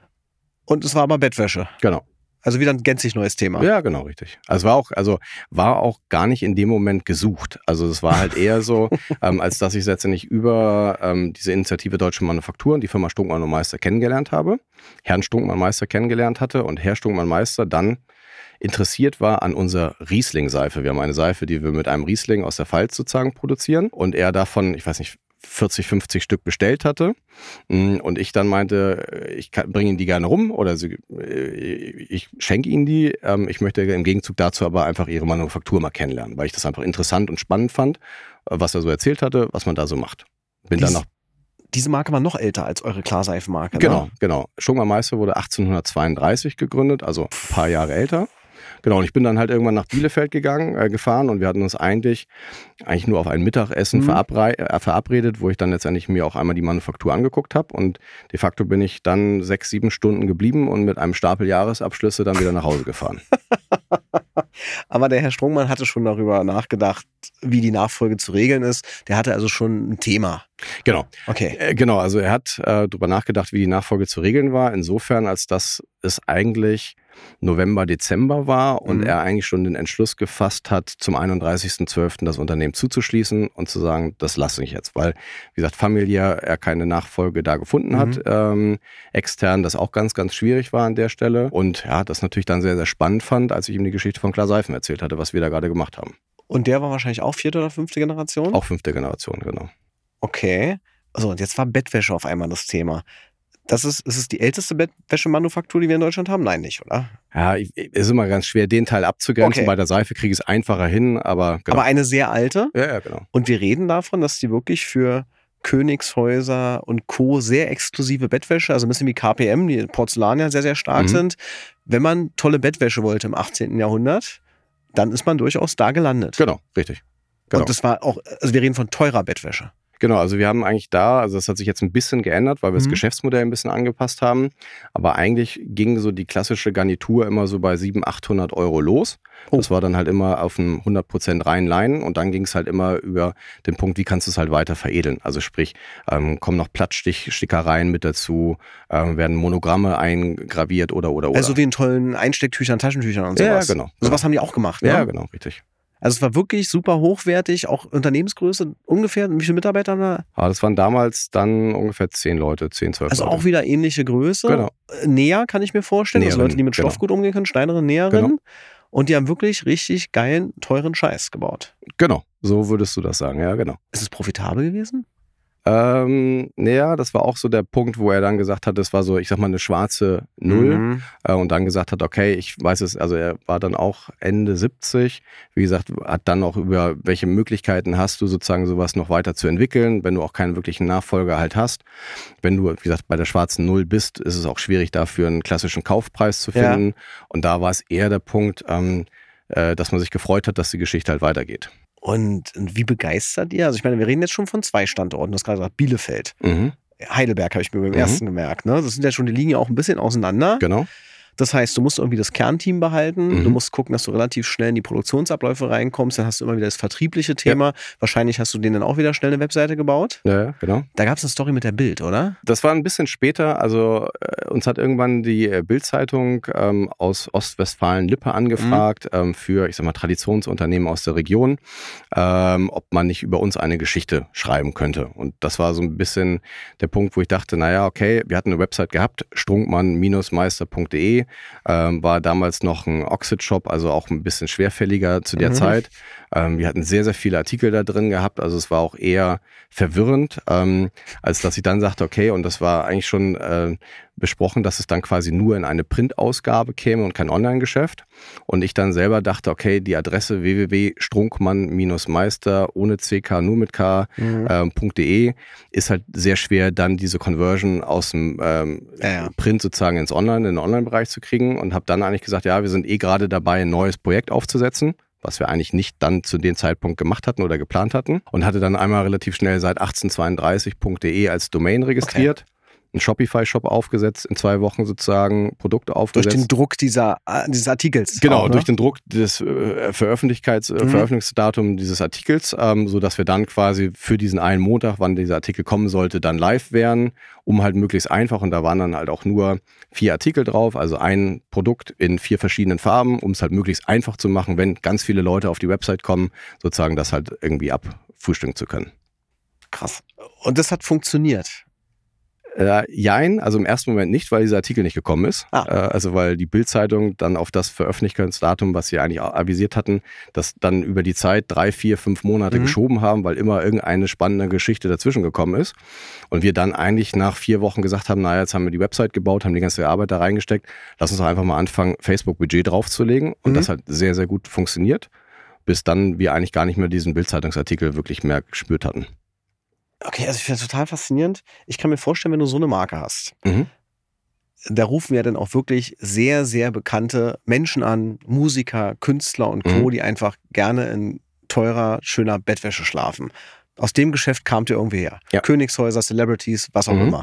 Und es war aber Bettwäsche. Genau. Also wieder ein gänzlich neues Thema. Ja, genau, richtig. Also war auch, also war auch gar nicht in dem Moment gesucht. Also es war halt eher so, ähm, als dass ich letztendlich über ähm, diese Initiative Deutsche Manufakturen die Firma Strunkmann und Meister kennengelernt habe, Herrn Strunkmann Meister kennengelernt hatte und Herr Strunkmann Meister dann interessiert war an unserer Riesling-Seife. Wir haben eine Seife, die wir mit einem Riesling aus der Pfalz sozusagen produzieren und er davon, ich weiß nicht, vierzig, fünfzig Stück bestellt hatte. Und ich dann meinte, ich bringe Ihnen die gerne rum oder sie, ich schenke Ihnen die. Ich möchte im Gegenzug dazu aber einfach Ihre Manufaktur mal kennenlernen, weil ich das einfach interessant und spannend fand, was er so erzählt hatte, was man da so macht. Bin Dies, dann noch diese Marke war noch älter als eure Klarseifenmarke. Genau, ne? genau. Schungmann Meister wurde achtzehnhundertzweiunddreißig gegründet, also ein paar Jahre älter. Genau, und ich bin dann halt irgendwann nach Bielefeld gegangen, äh, gefahren und wir hatten uns eigentlich, eigentlich nur auf ein Mittagessen mhm. verabre- äh, verabredet, wo ich dann letztendlich mir auch einmal die Manufaktur angeguckt habe und de facto bin ich dann sechs, sieben Stunden geblieben und mit einem Stapel Jahresabschlüsse dann wieder nach Hause gefahren. Aber der Herr Strungmann hatte schon darüber nachgedacht, wie die Nachfolge zu regeln ist. Der hatte also schon ein Thema. Genau. Okay. Äh, genau, also er hat äh, darüber nachgedacht, wie die Nachfolge zu regeln war, insofern, als dass es eigentlich November, Dezember war und mhm. er eigentlich schon den Entschluss gefasst hat, zum einunddreißigsten zwölften das Unternehmen zuzuschließen und zu sagen, das lasse ich jetzt, weil, wie gesagt, familiär er keine Nachfolge da gefunden mhm. hat, ähm, extern das auch ganz, ganz schwierig war an der Stelle und ja, das natürlich dann sehr, sehr spannend fand, als ich ihm die Geschichte von Klar-Seifen erzählt hatte, was wir da gerade gemacht haben. Und der war wahrscheinlich auch vierte oder fünfte Generation? Auch fünfte Generation, genau. Okay. So, und jetzt war Bettwäsche auf einmal das Thema. Das ist, ist es die älteste Bettwäschemanufaktur, die wir in Deutschland haben? Nein, nicht, oder? Ja, ist immer ganz schwer, den Teil abzugrenzen. Okay. Bei der Seife kriege ich es einfacher hin, aber genau. Aber eine sehr alte? Ja, ja, genau. Und wir reden davon, dass die wirklich für Königshäuser und Co. sehr exklusive Bettwäsche, also ein bisschen wie K P M, die Porzellan ja sehr, sehr stark mhm. sind. Wenn man tolle Bettwäsche wollte im achtzehnten Jahrhundert, dann ist man durchaus da gelandet. Genau, richtig. Genau. Und das war auch, also wir reden von teurer Bettwäsche. Genau, also wir haben eigentlich da, also das hat sich jetzt ein bisschen geändert, weil wir das Mhm. Geschäftsmodell ein bisschen angepasst haben. Aber eigentlich ging so die klassische Garnitur immer so bei siebenhundert, achthundert Euro los. Oh. Das war dann halt immer auf einem hundert Prozent reinen Leinen und dann ging es halt immer über den Punkt, wie kannst du es halt weiter veredeln. Also sprich, ähm, kommen noch Platzstickereien mit dazu, ähm, werden Monogramme eingraviert oder, oder, oder. Also wie in tollen Einstecktüchern, Taschentüchern und sowas. Ja, genau. Sowas haben die auch gemacht, ne? Ja, genau, richtig. Also es war wirklich super hochwertig, auch Unternehmensgröße ungefähr. Wie viele Mitarbeiter haben da? Aber das waren damals dann ungefähr zehn Leute, zehn, zwölf Also Leute. auch wieder ähnliche Größe. Genau. Näher kann ich mir vorstellen. Also Näherin, Leute, die mit Stoff genau. gut umgehen können, Schneiderin, Näherin. Genau. Und die haben wirklich richtig geilen, teuren Scheiß gebaut. Genau, so würdest du das sagen, ja, genau. Ist es profitabel gewesen? Ähm, naja, das war auch so der Punkt, wo er dann gesagt hat, das war so, ich sag mal, eine schwarze Null. Mhm. Äh, und dann gesagt hat, okay, ich weiß es, also er war dann auch Ende siebzig. Wie gesagt, hat dann auch über welche Möglichkeiten hast du sozusagen sowas noch weiter zu entwickeln, wenn du auch keinen wirklichen Nachfolger halt hast. Wenn du, wie gesagt, bei der schwarzen Null bist, ist es auch schwierig, dafür einen klassischen Kaufpreis zu finden. Ja. Und da war es eher der Punkt, ähm, äh, dass man sich gefreut hat, dass die Geschichte halt weitergeht. Und, und wie begeistert ihr? Also ich meine, wir reden jetzt schon von zwei Standorten. Du hast gerade gesagt, Bielefeld. Mhm. Heidelberg habe ich mir beim Mhm. ersten gemerkt. Ne? Das sind ja schon, die liegen ja auch ein bisschen auseinander. Genau. Das heißt, du musst irgendwie das Kernteam behalten. Mhm. Du musst gucken, dass du relativ schnell in die Produktionsabläufe reinkommst. Dann hast du immer wieder das vertriebliche Thema. Ja. Wahrscheinlich hast du denen dann auch wieder schnell eine Webseite gebaut. Ja, genau. Da gab es eine Story mit der Bild, oder? Das war ein bisschen später. Also äh, uns hat irgendwann die äh, Bild-Zeitung ähm, aus Ostwestfalen-Lippe angefragt mhm. ähm, für, ich sag mal, Traditionsunternehmen aus der Region, ähm, ob man nicht über uns eine Geschichte schreiben könnte. Und das war so ein bisschen der Punkt, wo ich dachte, naja, okay, wir hatten eine Website gehabt, strunkmann Meister punkt de. Ähm, war damals noch ein Oxid-Shop, also auch ein bisschen schwerfälliger zu der mhm. Zeit. Ähm, wir hatten sehr, sehr viele Artikel da drin gehabt, also es war auch eher verwirrend, ähm, als dass ich dann sagte, okay, und das war eigentlich schon äh, besprochen, dass es dann quasi nur in eine Printausgabe käme und kein Online-Geschäft. Und ich dann selber dachte, okay, die Adresse w w w punkt strunkmann-meister ohne C K, nur mit K, mhm. ähm, .de ist halt sehr schwer, dann diese Conversion aus dem ähm, ja, ja. Print sozusagen ins Online, in den Online-Bereich zu kriegen und habe dann eigentlich gesagt, ja, wir sind eh gerade dabei, ein neues Projekt aufzusetzen, was wir eigentlich nicht dann zu dem Zeitpunkt gemacht hatten oder geplant hatten und hatte dann einmal relativ schnell seit achtzehnhundertzweiunddreißig punkt de als Domain registriert. Okay. Einen Shopify-Shop aufgesetzt, in zwei Wochen sozusagen Produkte aufgesetzt. Durch den Druck dieser, dieses Artikels. Genau, auch, ne? durch den Druck des äh, Veröffentlichkeits, äh, mhm. Veröffentlichungsdatum dieses Artikels, ähm, sodass wir dann quasi für diesen einen Montag, wann dieser Artikel kommen sollte, dann live wären, um halt möglichst einfach, und da waren dann halt auch nur vier Artikel drauf, also ein Produkt in vier verschiedenen Farben, um es halt möglichst einfach zu machen, wenn ganz viele Leute auf die Website kommen, sozusagen das halt irgendwie abfrühstücken zu können. Krass. Und das hat funktioniert? Äh, jein, also im ersten Moment nicht, weil dieser Artikel nicht gekommen ist. Ah. Äh, also weil die Bild-Zeitung dann auf das Veröffentlichungsdatum, was sie eigentlich avisiert hatten, das dann über die Zeit drei, vier, fünf Monate mhm. geschoben haben, weil immer irgendeine spannende Geschichte dazwischen gekommen ist. Und wir dann eigentlich nach vier Wochen gesagt haben, naja, jetzt haben wir die Website gebaut, haben die ganze Arbeit da reingesteckt, lass uns doch einfach mal anfangen, Facebook-Budget draufzulegen. Und mhm. das hat sehr, sehr gut funktioniert, bis dann wir eigentlich gar nicht mehr diesen Bild-Zeitungsartikel wirklich mehr gespürt hatten. Okay, also ich finde das total faszinierend. Ich kann mir vorstellen, wenn du so eine Marke hast, mhm. da rufen ja dann auch wirklich sehr, sehr bekannte Menschen an, Musiker, Künstler und Co., mhm. die einfach gerne in teurer, schöner Bettwäsche schlafen. Aus dem Geschäft kamt ihr irgendwie her. Ja. Königshäuser, Celebrities, was auch mhm. immer.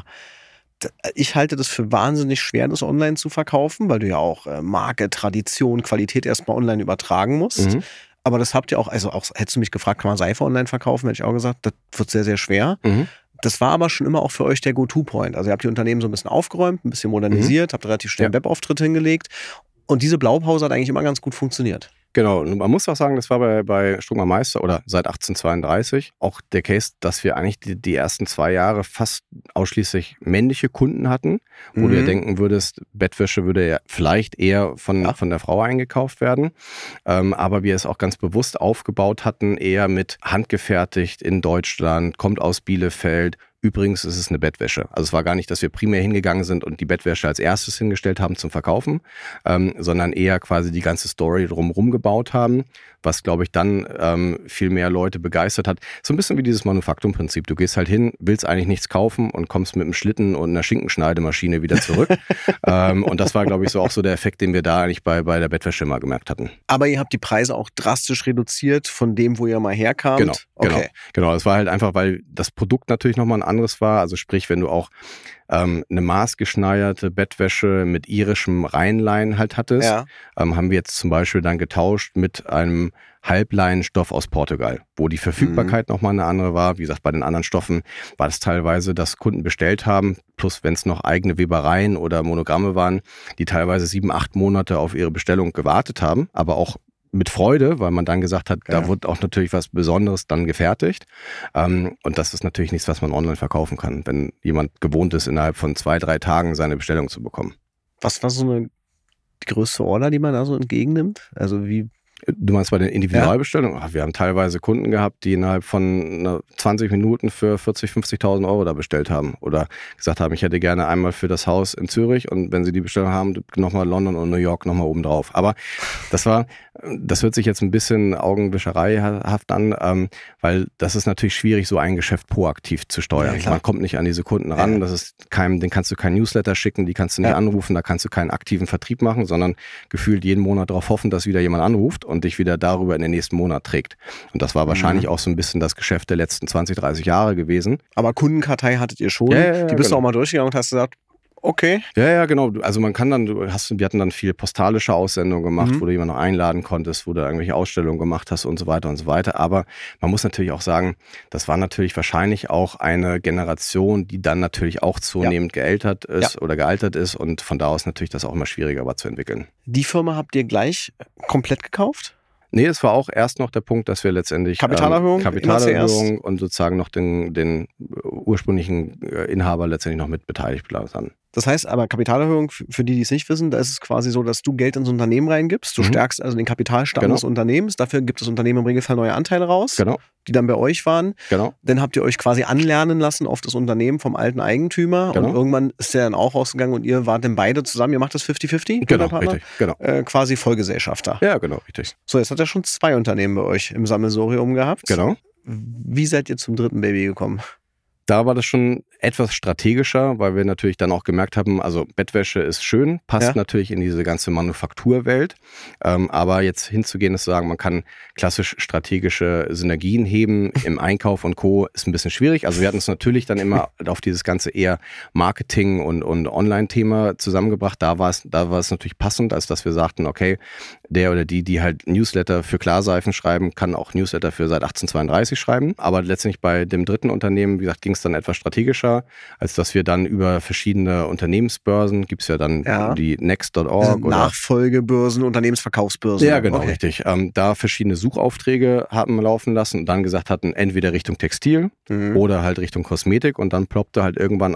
Ich halte das für wahnsinnig schwer, das online zu verkaufen, weil du ja auch Marke, Tradition, Qualität erstmal online übertragen musst. Mhm. Aber das habt ihr auch, also auch, hättest du mich gefragt, kann man Seife online verkaufen, hätte ich auch gesagt, das wird sehr, sehr schwer. Mhm. Das war aber schon immer auch für euch der Go-To-Point. Also ihr habt die Unternehmen so ein bisschen aufgeräumt, ein bisschen modernisiert, mhm. habt relativ schnell einen ja. Webauftritt hingelegt. Und diese Blaupause hat eigentlich immer ganz gut funktioniert. Genau, und man muss auch sagen, das war bei, bei Strunger Meister oder seit achtzehnhundertzweiunddreißig auch der Case, dass wir eigentlich die, die ersten zwei Jahre fast ausschließlich männliche Kunden hatten, wo mhm. du ja denken würdest, Bettwäsche würde ja vielleicht eher von, ja. von der Frau eingekauft werden. Ähm, aber wir es auch ganz bewusst aufgebaut hatten, eher mit handgefertigt in Deutschland, kommt aus Bielefeld. Übrigens ist es eine Bettwäsche. Also es war gar nicht, dass wir primär hingegangen sind und die Bettwäsche als erstes hingestellt haben zum Verkaufen, ähm, sondern eher quasi die ganze Story drumherum gebaut haben, was, glaube ich, dann ähm, viel mehr Leute begeistert hat. So ein bisschen wie dieses Manufaktumprinzip. Du gehst halt hin, willst eigentlich nichts kaufen und kommst mit einem Schlitten und einer Schinkenschneidemaschine wieder zurück. ähm, und das war, glaube ich, so auch so der Effekt, den wir da eigentlich bei, bei der Bettwäsche mal gemerkt hatten. Aber ihr habt die Preise auch drastisch reduziert von dem, wo ihr mal herkamt? Genau, okay. genau. Genau, das war halt einfach, weil das Produkt natürlich nochmal ein anderes war. Also sprich, wenn du auch ähm, eine maßgeschneiderte Bettwäsche mit irischem Reinlein halt hattest, ja. ähm, haben wir jetzt zum Beispiel dann getauscht mit einem Halbleinstoff aus Portugal, wo die Verfügbarkeit mhm. nochmal eine andere war. Wie gesagt, bei den anderen Stoffen war das teilweise, dass Kunden bestellt haben, plus wenn es noch eigene Webereien oder Monogramme waren, die teilweise sieben, acht Monate auf ihre Bestellung gewartet haben, aber auch mit Freude, weil man dann gesagt hat, ja. da wird auch natürlich was Besonderes dann gefertigt. Ähm, und das ist natürlich nichts, was man online verkaufen kann, wenn jemand gewohnt ist, innerhalb von zwei, drei Tagen seine Bestellung zu bekommen. Was war so eine die größte Order, die man da so entgegennimmt? Also wie Du meinst bei den Individualbestellungen? Ja. Wir haben teilweise Kunden gehabt, die innerhalb von zwanzig Minuten für vierzig, fünfzigtausend Euro da bestellt haben. Oder gesagt haben, ich hätte gerne einmal für das Haus in Zürich und wenn sie die Bestellung haben, nochmal London und New York nochmal oben drauf. Aber das war, das hört sich jetzt ein bisschen augenwischereihaft an, ähm, weil das ist natürlich schwierig, so ein Geschäft proaktiv zu steuern. Ja, man kommt nicht an diese Kunden ran, ja. das ist kein, den kannst du kein Newsletter schicken, die kannst du nicht ja. anrufen, da kannst du keinen aktiven Vertrieb machen, sondern gefühlt jeden Monat darauf hoffen, dass wieder jemand anruft und dich wieder darüber in den nächsten Monat trägt. Und das war wahrscheinlich mhm. auch so ein bisschen das Geschäft der letzten zwanzig, dreißig Jahre gewesen. Aber Kundenkartei hattet ihr schon. Ja, ja, ja, die bist genau. du auch mal durchgegangen und hast gesagt, okay. Ja, ja, genau. Also man kann dann, du hast, wir hatten dann viel postalische Aussendungen gemacht, mhm. wo du jemanden noch einladen konntest, wo du irgendwelche Ausstellungen gemacht hast und so weiter und so weiter. Aber man muss natürlich auch sagen, das war natürlich wahrscheinlich auch eine Generation, die dann natürlich auch zunehmend ja. geältert ist ja. oder gealtert ist und von da aus natürlich das auch immer schwieriger war zu entwickeln. Die Firma habt ihr gleich komplett gekauft? Nee, es war auch erst noch der Punkt, dass wir letztendlich Kapitalerhöhung, ähm, Kapitalerhöhung und sozusagen noch den, den ursprünglichen Inhaber letztendlich noch mit beteiligt haben. Das heißt aber, Kapitalerhöhung, für die, die es nicht wissen, da ist es quasi so, dass du Geld ins Unternehmen reingibst. Du mhm. stärkst also den Kapitalstand genau. des Unternehmens. Dafür gibt das Unternehmen im Regelfall neue Anteile raus, genau. die dann bei euch waren. Genau. Dann habt ihr euch quasi anlernen lassen auf das Unternehmen vom alten Eigentümer. Genau. Und irgendwann ist der dann auch rausgegangen und ihr wart dann beide zusammen. Ihr macht das fünfzig fünfzig? Genau, richtig. Genau. Äh, quasi Vollgesellschafter. Ja, genau, richtig. So, jetzt hat er schon zwei Unternehmen bei euch im Sammelsurium gehabt. Genau. Wie seid ihr zum dritten Baby gekommen? Da war das schon etwas strategischer, weil wir natürlich dann auch gemerkt haben, also Bettwäsche ist schön, passt ja. natürlich in diese ganze Manufakturwelt, ähm, aber jetzt hinzugehen ist zu sagen, man kann klassisch strategische Synergien heben im Einkauf und Co. ist ein bisschen schwierig. Also wir hatten es natürlich dann immer auf dieses ganze eher Marketing- und, und Online-Thema zusammengebracht. Da war es, da war es natürlich passend, als dass wir sagten, okay, der oder die, die halt Newsletter für Klarseifen schreiben, kann auch Newsletter für seit achtzehnhundertzweiunddreißig schreiben. Aber letztendlich bei dem dritten Unternehmen, wie gesagt, ging es dann etwas strategischer, als dass wir dann über verschiedene Unternehmensbörsen, gibt es ja dann ja. die next Punkt org. Also Nachfolgebörsen, Unternehmensverkaufsbörsen. Ja, genau, okay. richtig. Ähm, da verschiedene Suchaufträge haben laufen lassen und dann gesagt hatten, entweder Richtung Textil mhm. oder halt Richtung Kosmetik und dann ploppte halt irgendwann auf,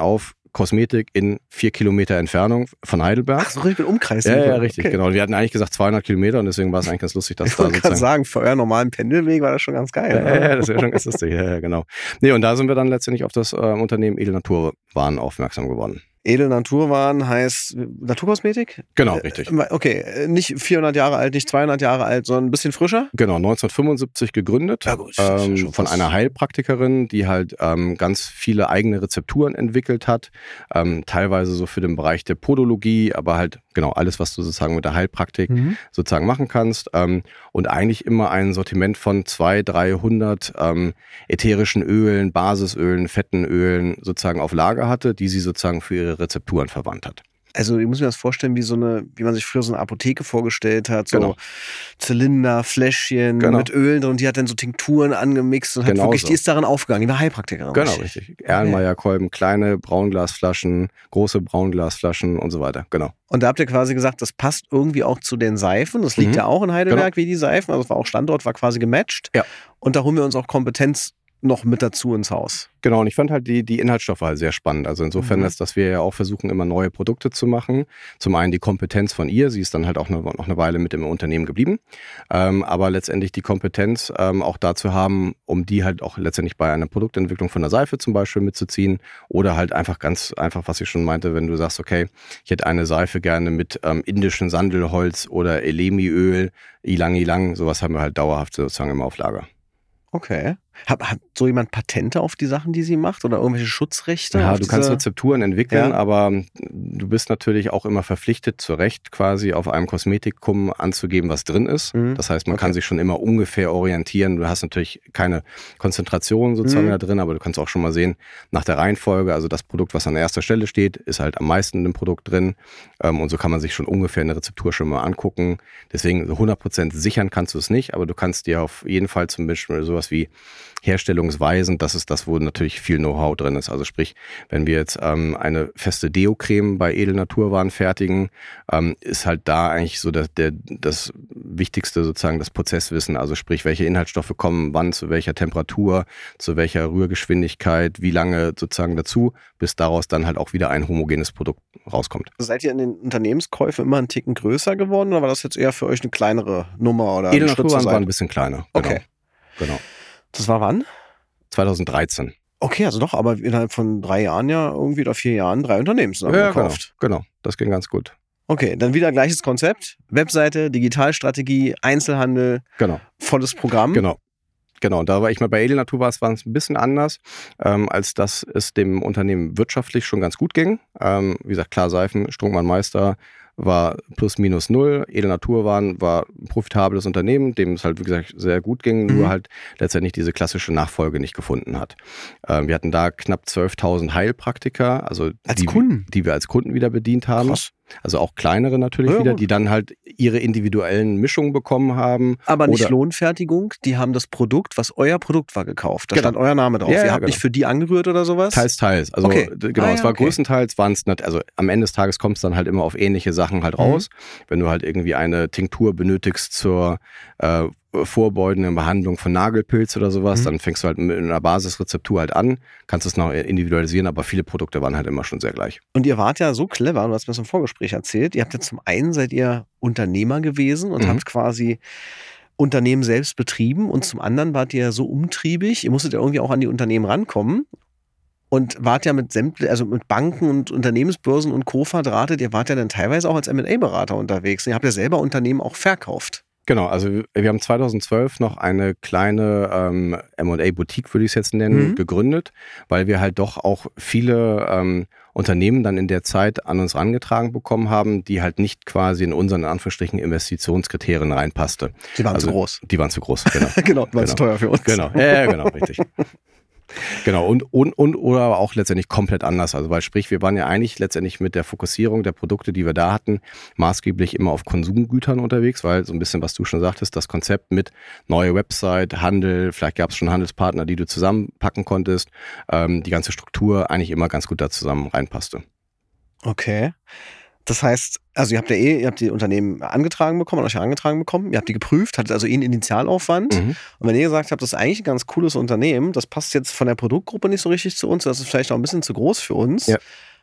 Kosmetik in vier Kilometer Entfernung von Heidelberg. Ach, so richtig mit Umkreis. Ja, ja, richtig, okay. Genau. Und wir hatten eigentlich gesagt zweihundert Kilometer und deswegen war es eigentlich ganz lustig, dass ich da sozusagen... Ich wollte gerade sagen, für euren normalen Pendelweg war das schon ganz geil. Ja, ja, das wäre schon ganz lustig, ja, ja, genau. Nee, und da sind wir dann letztendlich auf das äh, Unternehmen Edel Naturwaren aufmerksam geworden. Edel Naturwaren heißt Naturkosmetik? Genau, richtig. Okay, nicht vierhundert Jahre alt, nicht zweihundert Jahre alt, sondern ein bisschen frischer? Genau, neunzehnhundertfünfundsiebzig gegründet, ja, gut, ähm, ja von einer Heilpraktikerin, die halt ähm, ganz viele eigene Rezepturen entwickelt hat, ähm, teilweise so für den Bereich der Podologie, aber halt genau alles, was du sozusagen mit der Heilpraktik mhm. sozusagen machen kannst ähm, und eigentlich immer ein Sortiment von zweihundert, dreihundert ähm, ätherischen Ölen, Basisölen, fetten Ölen sozusagen auf Lager hatte, die sie sozusagen für ihre Rezepturen verwandt hat. Also ich muss mir das vorstellen, wie so eine, wie man sich früher so eine Apotheke vorgestellt hat, so genau. Zylinder, Fläschchen genau. mit Ölen drin und die hat dann so Tinkturen angemixt und genau hat wirklich, so. Die ist darin aufgegangen, die war Heilpraktikerin. Genau, richtig. Erlenmeyer-Kolben, kleine Braunglasflaschen, große Braunglasflaschen und so weiter, genau. Und da habt ihr quasi gesagt, das passt irgendwie auch zu den Seifen, das liegt mhm. ja auch in Heidelberg genau. wie die Seifen, also es war auch Standort, war quasi gematcht. Ja. Und da holen wir uns auch Kompetenz noch mit dazu ins Haus. Genau, und ich fand halt die, die Inhaltsstoffe halt sehr spannend. Also insofern mhm. ist, dass wir ja auch versuchen, immer neue Produkte zu machen. Zum einen die Kompetenz von ihr, sie ist dann halt auch eine, noch eine Weile mit im Unternehmen geblieben, ähm, aber letztendlich die Kompetenz ähm, auch dazu haben, um die halt auch letztendlich bei einer Produktentwicklung von der Seife zum Beispiel mitzuziehen oder halt einfach ganz einfach, was ich schon meinte, wenn du sagst, okay, ich hätte eine Seife gerne mit ähm, indischem Sandelholz oder Elemi-Öl, Ilang Ilang, sowas haben wir halt dauerhaft sozusagen immer auf Lager. Okay. Hat, hat so jemand Patente auf die Sachen, die sie macht oder irgendwelche Schutzrechte? Ja, du diese... kannst Rezepturen entwickeln, ja. aber du bist natürlich auch immer verpflichtet, zu Recht quasi auf einem Kosmetikum anzugeben, was drin ist. Mhm. Das heißt, man okay. kann sich schon immer ungefähr orientieren. Du hast natürlich keine Konzentration sozusagen mhm. da drin, aber du kannst auch schon mal sehen, nach der Reihenfolge, also das Produkt, was an erster Stelle steht, ist halt am meisten in dem Produkt drin. Und so kann man sich schon ungefähr eine Rezeptur schon mal angucken. Deswegen hundert Prozent sichern kannst du es nicht, aber du kannst dir auf jeden Fall zum Beispiel sowas wie Herstellungsweisen, das ist das, wo natürlich viel Know-how drin ist. Also sprich, wenn wir jetzt ähm, eine feste Deo-Creme bei Edel Naturwaren fertigen, ähm, ist halt da eigentlich so der, der, das Wichtigste sozusagen das Prozesswissen. Also sprich, welche Inhaltsstoffe kommen wann, zu welcher Temperatur, zu welcher Rührgeschwindigkeit, wie lange sozusagen dazu, bis daraus dann halt auch wieder ein homogenes Produkt rauskommt. Seid ihr in den Unternehmenskäufen immer einen Ticken größer geworden oder war das jetzt eher für euch eine kleinere Nummer? Oder Edel Naturwaren war ein bisschen kleiner. Genau. Okay. Genau. Das war wann? zweitausenddreizehn. Okay, also doch, aber innerhalb von drei Jahren ja irgendwie oder vier Jahren drei Unternehmen zusammengekauft. Ja, genau, genau, das ging ganz gut. Okay, dann wieder gleiches Konzept. Webseite, Digitalstrategie, Einzelhandel, genau. volles Programm. Genau. Genau, da war ich mal bei Edel Naturwaren, war es ein bisschen anders, ähm, als dass es dem Unternehmen wirtschaftlich schon ganz gut ging. Ähm, wie gesagt, klar, Seifen, Strunkmann Meister war plus minus null. Edel Naturwaren war ein profitables Unternehmen, dem es halt, wie gesagt, sehr gut ging, mhm. nur halt letztendlich diese klassische Nachfolge nicht gefunden hat. Ähm, wir hatten da knapp zwölftausend Heilpraktiker, also als die, Kunden? die wir als Kunden wieder bedient haben. Krass. Also auch kleinere natürlich ja, wieder, gut. die dann halt ihre individuellen Mischungen bekommen haben. Aber nicht Lohnfertigung, die haben das Produkt, was euer Produkt war, gekauft. Da genau. stand euer Name drauf. Ja, Ihr ja, habt genau. nicht für die angerührt oder sowas? Teils, teils. Also okay. genau, ah, es war okay. größtenteils, waren es nicht, also am Ende des Tages kommt es dann halt immer auf ähnliche Sachen halt raus. Mhm. Wenn du halt irgendwie eine Tinktur benötigst zur äh, vorbeugenden Behandlung von Nagelpilz oder sowas, mhm. dann fängst du halt mit einer Basisrezeptur halt an, kannst es noch individualisieren, aber viele Produkte waren halt immer schon sehr gleich. Und ihr wart ja so clever, du hast mir das im Vorgespräch erzählt, ihr habt ja zum einen seid ihr Unternehmer gewesen und mhm. habt quasi Unternehmen selbst betrieben und zum anderen wart ihr ja so umtriebig, ihr musstet ja irgendwie auch an die Unternehmen rankommen und wart ja mit sämtlichen, also mit Banken und Unternehmensbörsen und Co. verdrahtet, ihr wart ja dann teilweise auch als M und A-Berater unterwegs. Ihr habt ja selber Unternehmen auch verkauft. Genau, also wir haben zweitausendzwölf noch eine kleine ähm, M und A-Boutique, würde ich es jetzt nennen, mhm. gegründet, weil wir halt doch auch viele ähm, Unternehmen dann in der Zeit an uns rangetragen bekommen haben, die halt nicht quasi in unseren, in Anführungsstrichen, Investitionskriterien reinpasste. Die waren also, zu groß. Die waren zu groß, genau. genau, die waren genau. zu teuer für uns. Genau, ja, genau, richtig. Genau, und, und, und oder auch letztendlich komplett anders. Also weil sprich, wir waren ja eigentlich letztendlich mit der Fokussierung der Produkte, die wir da hatten, maßgeblich immer auf Konsumgütern unterwegs, weil so ein bisschen, was du schon sagtest, das Konzept mit neue Website, Handel, vielleicht gab es schon Handelspartner, die du zusammenpacken konntest, ähm, die ganze Struktur eigentlich immer ganz gut da zusammen reinpasste. Okay. Das heißt, also ihr habt ja eh, ihr habt die Unternehmen angetragen bekommen, euch angetragen bekommen, ihr habt die geprüft, hattet also eh einen Initialaufwand. Mhm. Und wenn ihr gesagt habt, das ist eigentlich ein ganz cooles Unternehmen, das passt jetzt von der Produktgruppe nicht so richtig zu uns, das ist vielleicht auch ein bisschen zu groß für uns. Ja.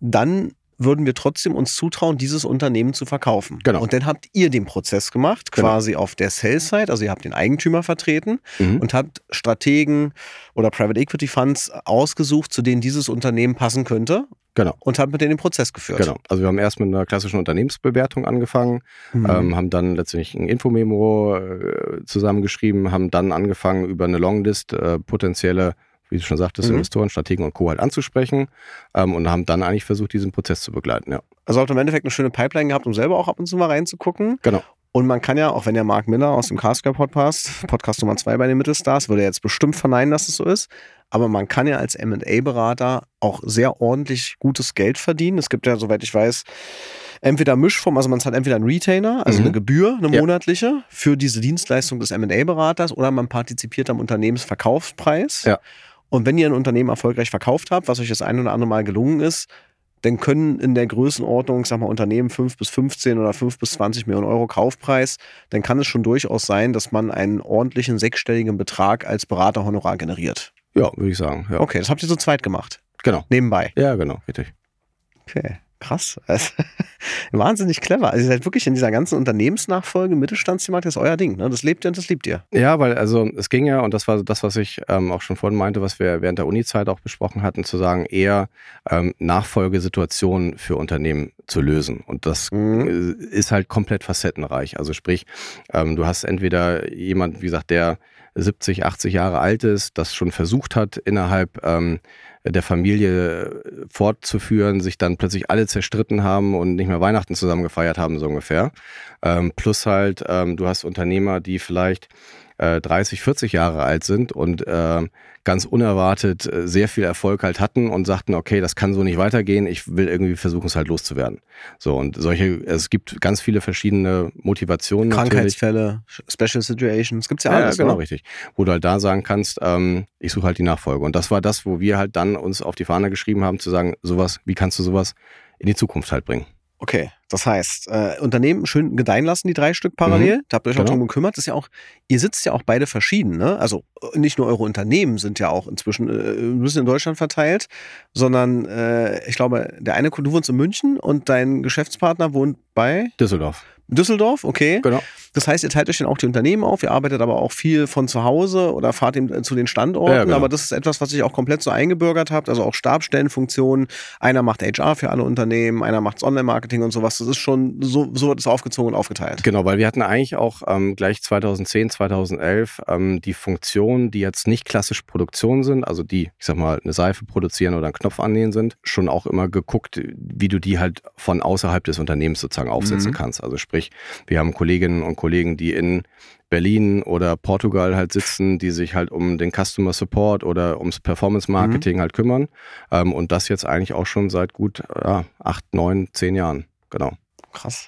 dann würden wir trotzdem uns zutrauen, dieses Unternehmen zu verkaufen. Genau. Und dann habt ihr den Prozess gemacht, Genau. quasi auf der Sales-Side, also ihr habt den Eigentümer vertreten Mhm. und habt Strategen oder Private Equity Funds ausgesucht, zu denen dieses Unternehmen passen könnte. Genau. Und habt mit denen den Prozess geführt. Genau. Also wir haben erst mit einer klassischen Unternehmensbewertung angefangen, Mhm. ähm, haben dann letztendlich ein Infomemo äh, zusammengeschrieben, haben dann angefangen, über eine Longlist äh, potenzielle, wie du schon sagtest, Mhm. Investoren, Strategen und Co. halt anzusprechen ähm, und haben dann eigentlich versucht, diesen Prozess zu begleiten. Ja. Also habt ihr im Endeffekt eine schöne Pipeline gehabt, um selber auch ab und zu mal reinzugucken. Genau. Und man kann ja, auch wenn der Mark Miller aus dem Carsquare Podcast, Podcast Nummer zwei bei den Mittelstars, würde jetzt bestimmt verneinen, dass es so ist, aber man kann ja als M and A-Berater auch sehr ordentlich gutes Geld verdienen. Es gibt ja, soweit ich weiß, entweder Mischform, also man zahlt entweder einen Retainer, also Mhm. eine Gebühr, eine Ja. monatliche, für diese Dienstleistung des M and A-Beraters, oder man partizipiert am Unternehmensverkaufspreis. Ja. Und wenn ihr ein Unternehmen erfolgreich verkauft habt, was euch das ein oder andere Mal gelungen ist, dann können in der Größenordnung, sag mal, Unternehmen fünf bis fünfzehn oder fünf bis zwanzig Millionen Euro Kaufpreis, dann kann es schon durchaus sein, dass man einen ordentlichen sechsstelligen Betrag als Beraterhonorar generiert. Ja, würde ich sagen. Ja. Okay, das habt ihr zu zweit gemacht. Genau. Nebenbei. Ja, genau, richtig. Okay, krass. Also, wahnsinnig clever. Also ihr seid wirklich in dieser ganzen Unternehmensnachfolge, Mittelstandsthematik, das ist euer Ding, ne? Das lebt ihr und das liebt ihr. Ja, weil also es ging ja, und das war das, was ich ähm, auch schon vorhin meinte, was wir während der Uni-Zeit auch besprochen hatten, zu sagen, eher ähm, Nachfolgesituationen für Unternehmen zu lösen. Und das Mhm. äh, ist halt komplett facettenreich. Also sprich, ähm, du hast entweder jemand, wie gesagt, der siebzig, achtzig Jahre alt ist, das schon versucht hat, innerhalb ähm, der Familie fortzuführen, sich dann plötzlich alle zerstritten haben und nicht mehr Weihnachten zusammen gefeiert haben, so ungefähr. Ähm, plus halt, ähm, du hast Unternehmer, die vielleicht äh, dreißig, vierzig Jahre alt sind und äh, ganz unerwartet äh, sehr viel Erfolg halt hatten und sagten, okay, das kann so nicht weitergehen, ich will irgendwie versuchen, es halt loszuwerden. So, und solche, es gibt ganz viele verschiedene Motivationen natürlich. Krankheitsfälle, Special Situations, gibt's ja alles. Ja, genau, ne? richtig. Wo du halt da sagen kannst, ähm, ich suche halt die Nachfolge. Und das war das, wo wir halt dann uns auf die Fahne geschrieben haben, zu sagen, sowas, wie kannst du sowas in die Zukunft halt bringen? Okay, das heißt, äh, Unternehmen schön gedeihen lassen, die drei Stück parallel. Mhm, Da habt ihr euch auch genau. drum gekümmert. Das ist ja auch, ihr sitzt ja auch beide verschieden, ne? Also äh, nicht nur eure Unternehmen sind ja auch inzwischen äh, ein bisschen in Deutschland verteilt, sondern äh, ich glaube, der eine, du wohnst in München und dein Geschäftspartner wohnt bei Düsseldorf. Düsseldorf, okay. Genau. Das heißt, ihr teilt euch dann auch die Unternehmen auf, ihr arbeitet aber auch viel von zu Hause oder fahrt eben zu den Standorten, Ja, genau. aber das ist etwas, was ihr auch komplett so eingebürgert habt, also auch Stabsstellenfunktionen. Einer macht H R für alle Unternehmen, einer macht Online-Marketing und sowas. Das ist schon, so, so wird es aufgezogen und aufgeteilt. Genau, weil wir hatten eigentlich auch ähm, gleich zweitausendzehn, zweitauself ähm, die Funktionen, die jetzt nicht klassisch Produktion sind, also die, ich sag mal, eine Seife produzieren oder einen Knopf annähen sind, schon auch immer geguckt, wie du die halt von außerhalb des Unternehmens sozusagen aufsetzen Mhm. kannst. Also sprich, wir haben Kolleginnen und Kollegen, die in Berlin oder Portugal halt sitzen, die sich halt um den Customer Support oder ums Performance Marketing halt kümmern. Ähm, und das jetzt eigentlich auch schon seit gut ja, acht, neun, zehn Jahren. Genau. Krass.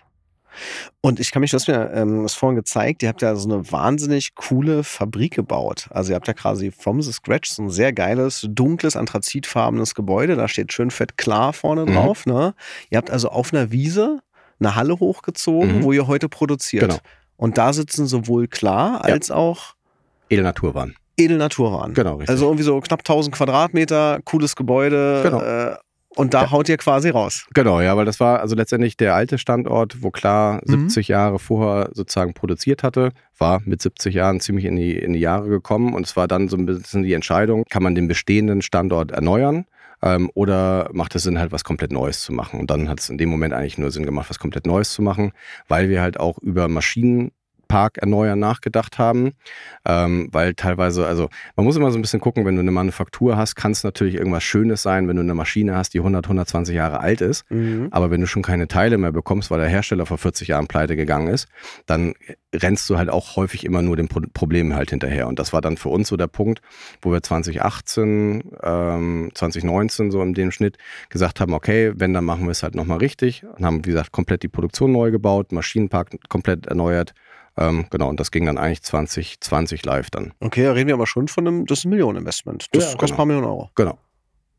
Und ich kann mich, du hast mir ähm, das vorhin gezeigt, ihr habt ja so eine wahnsinnig coole Fabrik gebaut. Also ihr habt ja quasi from the scratch so ein sehr geiles, dunkles, anthrazitfarbenes Gebäude. Da steht schön fett klar vorne Mhm. drauf. Ne? Ihr habt also auf einer Wiese eine Halle hochgezogen, Mhm. wo ihr heute produziert. Genau. Und da sitzen sowohl Klar als auch Edelnaturwaren. Edelnaturwaren. Genau, richtig. Also irgendwie so knapp tausend Quadratmeter, cooles Gebäude. Genau. Äh, und da Ja. haut ihr quasi raus. Genau, ja, weil das war also letztendlich der alte Standort, wo Klar Mhm. siebzig Jahre vorher sozusagen produziert hatte, war mit siebzig Jahren ziemlich in die, in die Jahre gekommen und es war dann so ein bisschen die Entscheidung, kann man den bestehenden Standort erneuern ähm, oder macht es Sinn, halt was komplett Neues zu machen? Und dann hat es in dem Moment eigentlich nur Sinn gemacht, was komplett Neues zu machen, weil wir halt auch über Maschinen Park erneuern nachgedacht haben, ähm, weil teilweise, also man muss immer so ein bisschen gucken, wenn du eine Manufaktur hast, kann es natürlich irgendwas Schönes sein, wenn du eine Maschine hast, die hundert, hundertzwanzig Jahre alt ist, Mhm. aber wenn du schon keine Teile mehr bekommst, weil der Hersteller vor vierzig Jahren pleite gegangen ist, dann rennst du halt auch häufig immer nur den Pro- Problemen halt hinterher und das war dann für uns so der Punkt, wo wir zwanzig achtzehn, ähm, zwanzig neunzehn so in dem Schnitt gesagt haben, okay, wenn, dann machen wir es halt nochmal richtig und haben, wie gesagt, komplett die Produktion neu gebaut, Maschinenpark komplett erneuert. Ähm, genau, und das ging dann eigentlich zwanzig zwanzig live dann. Okay, da reden wir aber schon von einem, das ist ein Millioneninvestment. Das Ja, kostet ein genau. paar Millionen Euro. Genau.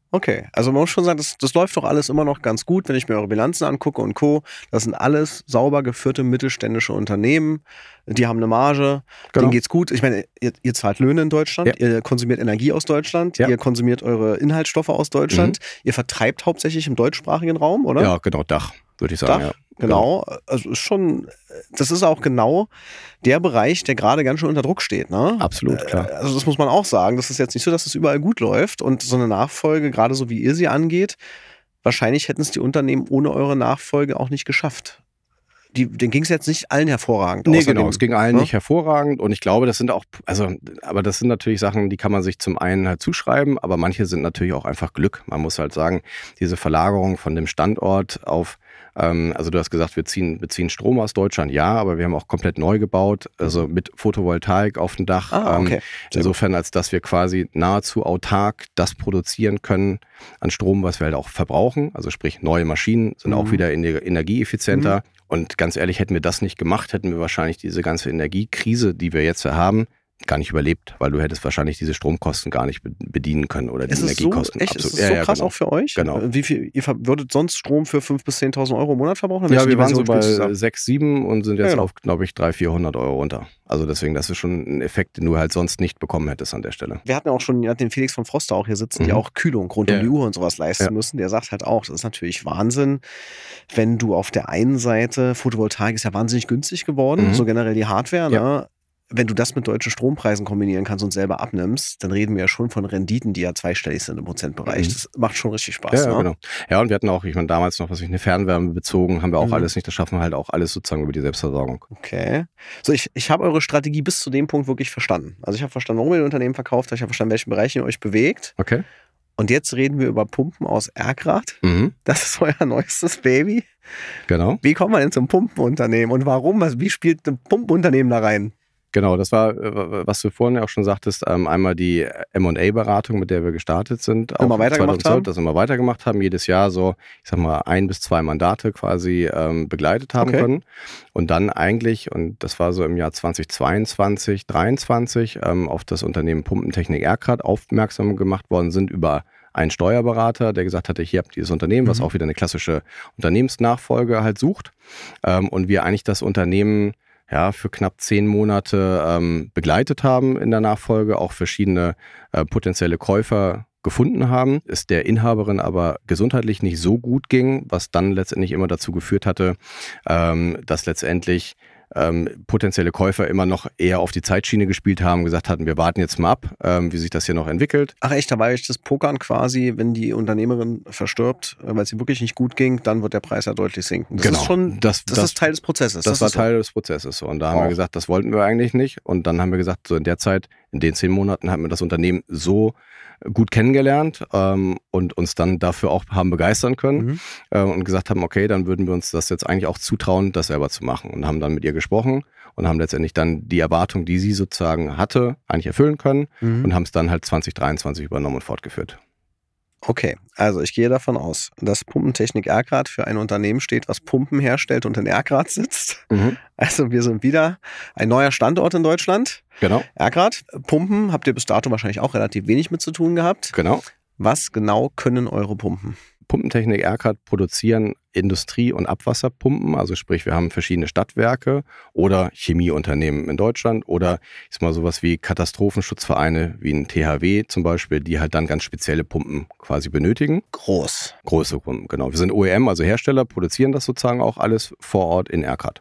Okay, also man muss schon sagen, das, das läuft doch alles immer noch ganz gut, wenn ich mir eure Bilanzen angucke und Co. Das sind alles sauber geführte mittelständische Unternehmen, die haben eine Marge, Genau. denen geht's gut. Ich meine, ihr, ihr zahlt Löhne in Deutschland, ja. Ihr konsumiert Energie aus Deutschland, ja. Ihr konsumiert eure Inhaltsstoffe aus Deutschland, mhm. Ihr vertreibt hauptsächlich im deutschsprachigen Raum, oder? Ja, genau, Dach, würde ich sagen. Dach, ja. Genau, also ist schon, das ist auch genau der Bereich, der gerade ganz schön unter Druck steht, ne? Absolut, klar. Also das muss man auch sagen, das ist jetzt nicht so, dass es überall gut läuft und so eine Nachfolge, gerade so wie ihr sie angeht, wahrscheinlich hätten es die Unternehmen ohne eure Nachfolge auch nicht geschafft. Die, denen ging es jetzt nicht allen hervorragend. Nee, genau, dem, es ging allen ne? nicht hervorragend und ich glaube, das sind auch, also, aber das sind natürlich Sachen, die kann man sich zum einen halt zuschreiben, aber manche sind natürlich auch einfach Glück. Man muss halt sagen, diese Verlagerung von dem Standort auf, ähm, also du hast gesagt, wir ziehen, beziehen Strom aus Deutschland, ja, aber wir haben auch komplett neu gebaut, also mit Photovoltaik auf dem Dach. Ah, okay. ähm, insofern, als dass wir quasi nahezu autark das produzieren können an Strom, was wir halt auch verbrauchen, also sprich neue Maschinen sind mhm. auch wieder energieeffizienter. Mhm. Und ganz ehrlich, hätten wir das nicht gemacht, hätten wir wahrscheinlich diese ganze Energiekrise, die wir jetzt haben, gar nicht überlebt, weil du hättest wahrscheinlich diese Stromkosten gar nicht bedienen können oder die ist Energiekosten. So, echt? Ist es so ja, krass genau. auch für euch? Genau. Wie viel, ihr würdet sonst Strom für fünftausend bis zehntausend Euro im Monat verbrauchen? Ja, wir waren so bei sechs, sieben und sind jetzt ja, genau. auf, glaube ich, dreihundert, vierhundert Euro runter. Also deswegen, das ist schon ein Effekt, den du halt sonst nicht bekommen hättest an der Stelle. Wir hatten ja auch schon ja, den Felix von Froster auch hier sitzen, mhm. die auch Kühlung rund ja. um die Uhr und sowas leisten ja. müssen. Der sagt halt auch, das ist natürlich Wahnsinn, wenn du auf der einen Seite, Photovoltaik ist ja wahnsinnig günstig geworden, mhm. so generell die Hardware, ja. ne? Wenn du das mit deutschen Strompreisen kombinieren kannst und selber abnimmst, dann reden wir ja schon von Renditen, die ja zweistellig sind im Prozentbereich. Mhm. Das macht schon richtig Spaß. Ja, ne? ja, genau. Ja, und wir hatten auch, ich meine, damals noch, was ich eine Fernwärme bezogen, haben wir auch mhm. alles nicht. Das schaffen wir halt auch alles sozusagen über die Selbstversorgung. Okay. So, ich, ich habe eure Strategie bis zu dem Punkt wirklich verstanden. Also ich habe verstanden, warum ihr ein Unternehmen verkauft habt. Ich habe verstanden, welchen Bereich ihr euch bewegt. Okay. Und jetzt reden wir über Pumpen aus Erkrath. Mhm. Das ist euer neuestes Baby. Genau. Wie kommt man denn zum Pumpenunternehmen und warum? Also wie spielt ein Pumpenunternehmen da rein? Genau, das war, was du vorhin auch schon sagtest, einmal die M und A-Beratung, mit der wir gestartet sind. Immer weitergemacht haben? Das immer weitergemacht haben, jedes Jahr so, ich sag mal, ein bis zwei Mandate quasi ähm, begleitet haben okay. können. Und dann eigentlich, und das war so im Jahr zweitausendzweiundzwanzig, dreiundzwanzig, ähm, auf das Unternehmen Pumpentechnik Erkrath aufmerksam gemacht worden sind über einen Steuerberater, der gesagt hatte, hier habt ihr dieses Unternehmen, was mhm. auch wieder eine klassische Unternehmensnachfolge halt sucht. Ähm, und wir eigentlich das Unternehmen ja, für knapp zehn Monate ähm, begleitet haben in der Nachfolge, auch verschiedene äh, potenzielle Käufer gefunden haben, es der Inhaberin aber gesundheitlich nicht so gut ging, was dann letztendlich immer dazu geführt hatte, ähm, dass letztendlich ähm, potenzielle Käufer immer noch eher auf die Zeitschiene gespielt haben, gesagt hatten, wir warten jetzt mal ab, ähm, wie sich das hier noch entwickelt. Ach echt, da war ich das Pokern quasi, wenn die Unternehmerin verstirbt, weil es ihr wirklich nicht gut ging, dann wird der Preis ja deutlich sinken. Das genau. ist schon, das, das, das ist Teil des Prozesses. Das, das war Teil so. des Prozesses. Und da haben oh. wir gesagt, das wollten wir eigentlich nicht. Und dann haben wir gesagt, so in der Zeit, in den zehn Monaten haben wir das Unternehmen so gut kennengelernt ähm, und uns dann dafür auch haben begeistern können mhm. äh, und gesagt haben, okay, dann würden wir uns das jetzt eigentlich auch zutrauen, das selber zu machen und haben dann mit ihr gesprochen und haben letztendlich dann die Erwartung, die sie sozusagen hatte, eigentlich erfüllen können mhm. und haben es dann halt zwanzig dreiundzwanzig übernommen und fortgeführt. Okay, also ich gehe davon aus, dass Pumpentechnik Erkrath für ein Unternehmen steht, was Pumpen herstellt und in Erkrath sitzt. Mhm. Also wir sind wieder ein neuer Standort in Deutschland. Genau. Erkrath. Pumpen habt ihr bis dato wahrscheinlich auch relativ wenig mit zu tun gehabt. Genau. Was genau können eure Pumpen? Pumpentechnik Erkrath produzieren Industrie- und Abwasserpumpen, also sprich, wir haben verschiedene Stadtwerke oder Chemieunternehmen in Deutschland oder ich sag mal sowas wie Katastrophenschutzvereine wie ein T H W zum Beispiel, die halt dann ganz spezielle Pumpen quasi benötigen. Groß. Große Pumpen, genau. Wir sind O E M, also Hersteller, produzieren das sozusagen auch alles vor Ort in Erkrath.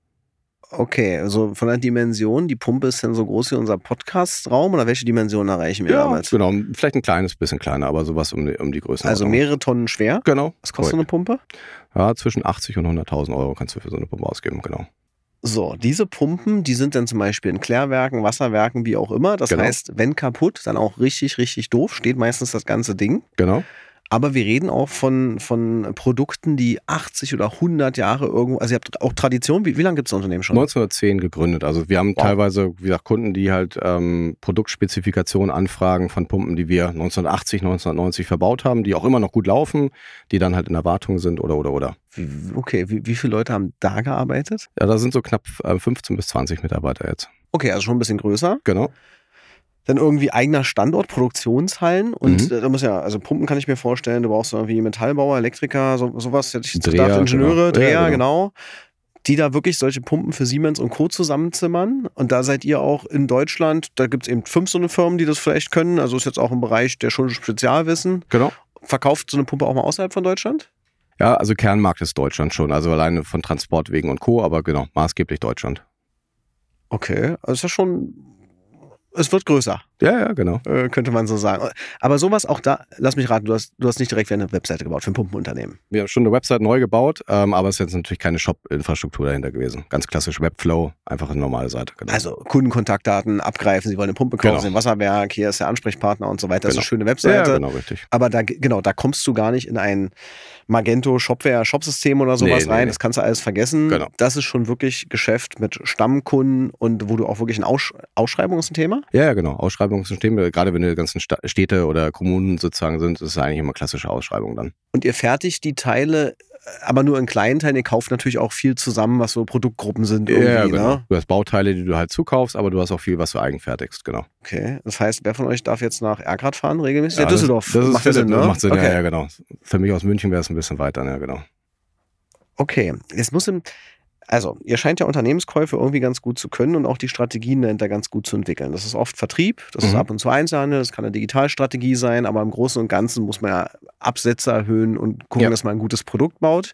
Okay, also von der Dimension, die Pumpe ist dann so groß wie unser Podcast-Raum oder welche Dimension erreichen wir ja, damals? Genau, vielleicht ein kleines bisschen kleiner, aber sowas um die, um die Größe. Also mehrere Tonnen schwer? Genau. Was kostet korrekt. eine Pumpe? Ja, zwischen achtzig und hunderttausend Euro kannst du für so eine Pumpe ausgeben, genau. So, diese Pumpen, die sind dann zum Beispiel in Klärwerken, Wasserwerken, wie auch immer. Das genau. heißt, wenn kaputt, dann auch richtig, richtig doof, steht meistens das ganze Ding. Genau. Aber wir reden auch von, von Produkten, die achtzig oder hundert Jahre irgendwo, also ihr habt auch Tradition, wie, wie lange gibt es das Unternehmen schon? neunzehnhundertzehn gegründet, also wir haben wow. teilweise, wie gesagt, Kunden, die halt ähm, Produktspezifikationen anfragen von Pumpen, die wir neunzehnhundertachtzig, neunzehnhundertneunzig verbaut haben, die auch immer noch gut laufen, die dann halt in der Wartung sind oder, oder, oder. Wie, okay, wie, wie viele Leute haben da gearbeitet? Ja, da sind so knapp äh, fünfzehn bis zwanzig Mitarbeiter jetzt. Okay, also schon ein bisschen größer. Genau. Dann irgendwie eigener Standort, Produktionshallen und Mhm. äh, da muss ja, also Pumpen kann ich mir vorstellen, du brauchst irgendwie Metallbauer, Elektriker, so, sowas hätte ich jetzt Dreher, gedacht, Ingenieure, genau. Dreher, Ja, genau. Die da wirklich solche Pumpen für Siemens und Co. zusammenzimmern. Und da seid ihr auch in Deutschland, da gibt es eben fünf so eine Firmen, die das vielleicht können. Also ist jetzt auch ein Bereich der schon Spezialwissen. Genau. Verkauft so eine Pumpe auch mal außerhalb von Deutschland? Ja, also Kernmarkt ist Deutschland schon, also alleine von Transportwegen und Co., aber genau, maßgeblich Deutschland. Okay, also ist ja schon, es wird größer. Ja, ja, genau. Äh, könnte man so sagen. Aber sowas auch da, lass mich raten, du hast, du hast nicht direkt eine Webseite gebaut für ein Pumpenunternehmen. Wir haben schon eine Website neu gebaut, ähm, aber es ist jetzt natürlich keine Shop-Infrastruktur dahinter gewesen. Ganz klassisch Webflow, einfach eine normale Seite. Genau. Also Kundenkontaktdaten abgreifen, sie wollen eine Pumpe kaufen, Genau. sie ein Wasserwerk, hier ist der Ansprechpartner und so weiter. Das ist Genau. eine schöne Webseite. Ja, genau, richtig. Aber da, genau, da kommst du gar nicht in ein Magento Shopware, Shopsystem oder sowas Nee, nee, rein. nee. Das kannst du alles vergessen. Genau. Das ist schon wirklich Geschäft mit Stammkunden und wo du auch wirklich ein Aussch- Ausschreibung ist ein Thema. Ja, ja, genau. Ausschreibungssysteme, gerade wenn die ganzen Sta- Städte oder Kommunen sozusagen sind, ist es eigentlich immer klassische Ausschreibung dann. Und ihr fertigt die Teile, aber nur in kleinen Teilen. Ihr kauft natürlich auch viel zusammen, was so Produktgruppen sind irgendwie. Ja, genau. Ne? Du hast Bauteile, die du halt zukaufst, aber du hast auch viel, was du eigenfertigst, genau. Okay, das heißt, wer von euch darf jetzt nach Ergrad fahren regelmäßig? Ja, Ja, Düsseldorf. Das, das ist macht ja Sinn, ne? Das macht Sinn, okay. ja, ja, genau. Für mich aus München wäre es ein bisschen weiter, ja, genau. Okay, jetzt muss im, also ihr scheint ja Unternehmenskäufe irgendwie ganz gut zu können und auch die Strategien dahinter ganz gut zu entwickeln. Das ist oft Vertrieb, das ist Mhm. ab und zu Einzelhandel, das kann eine Digitalstrategie sein, aber im Großen und Ganzen muss man ja Absätze erhöhen und gucken, Ja. dass man ein gutes Produkt baut.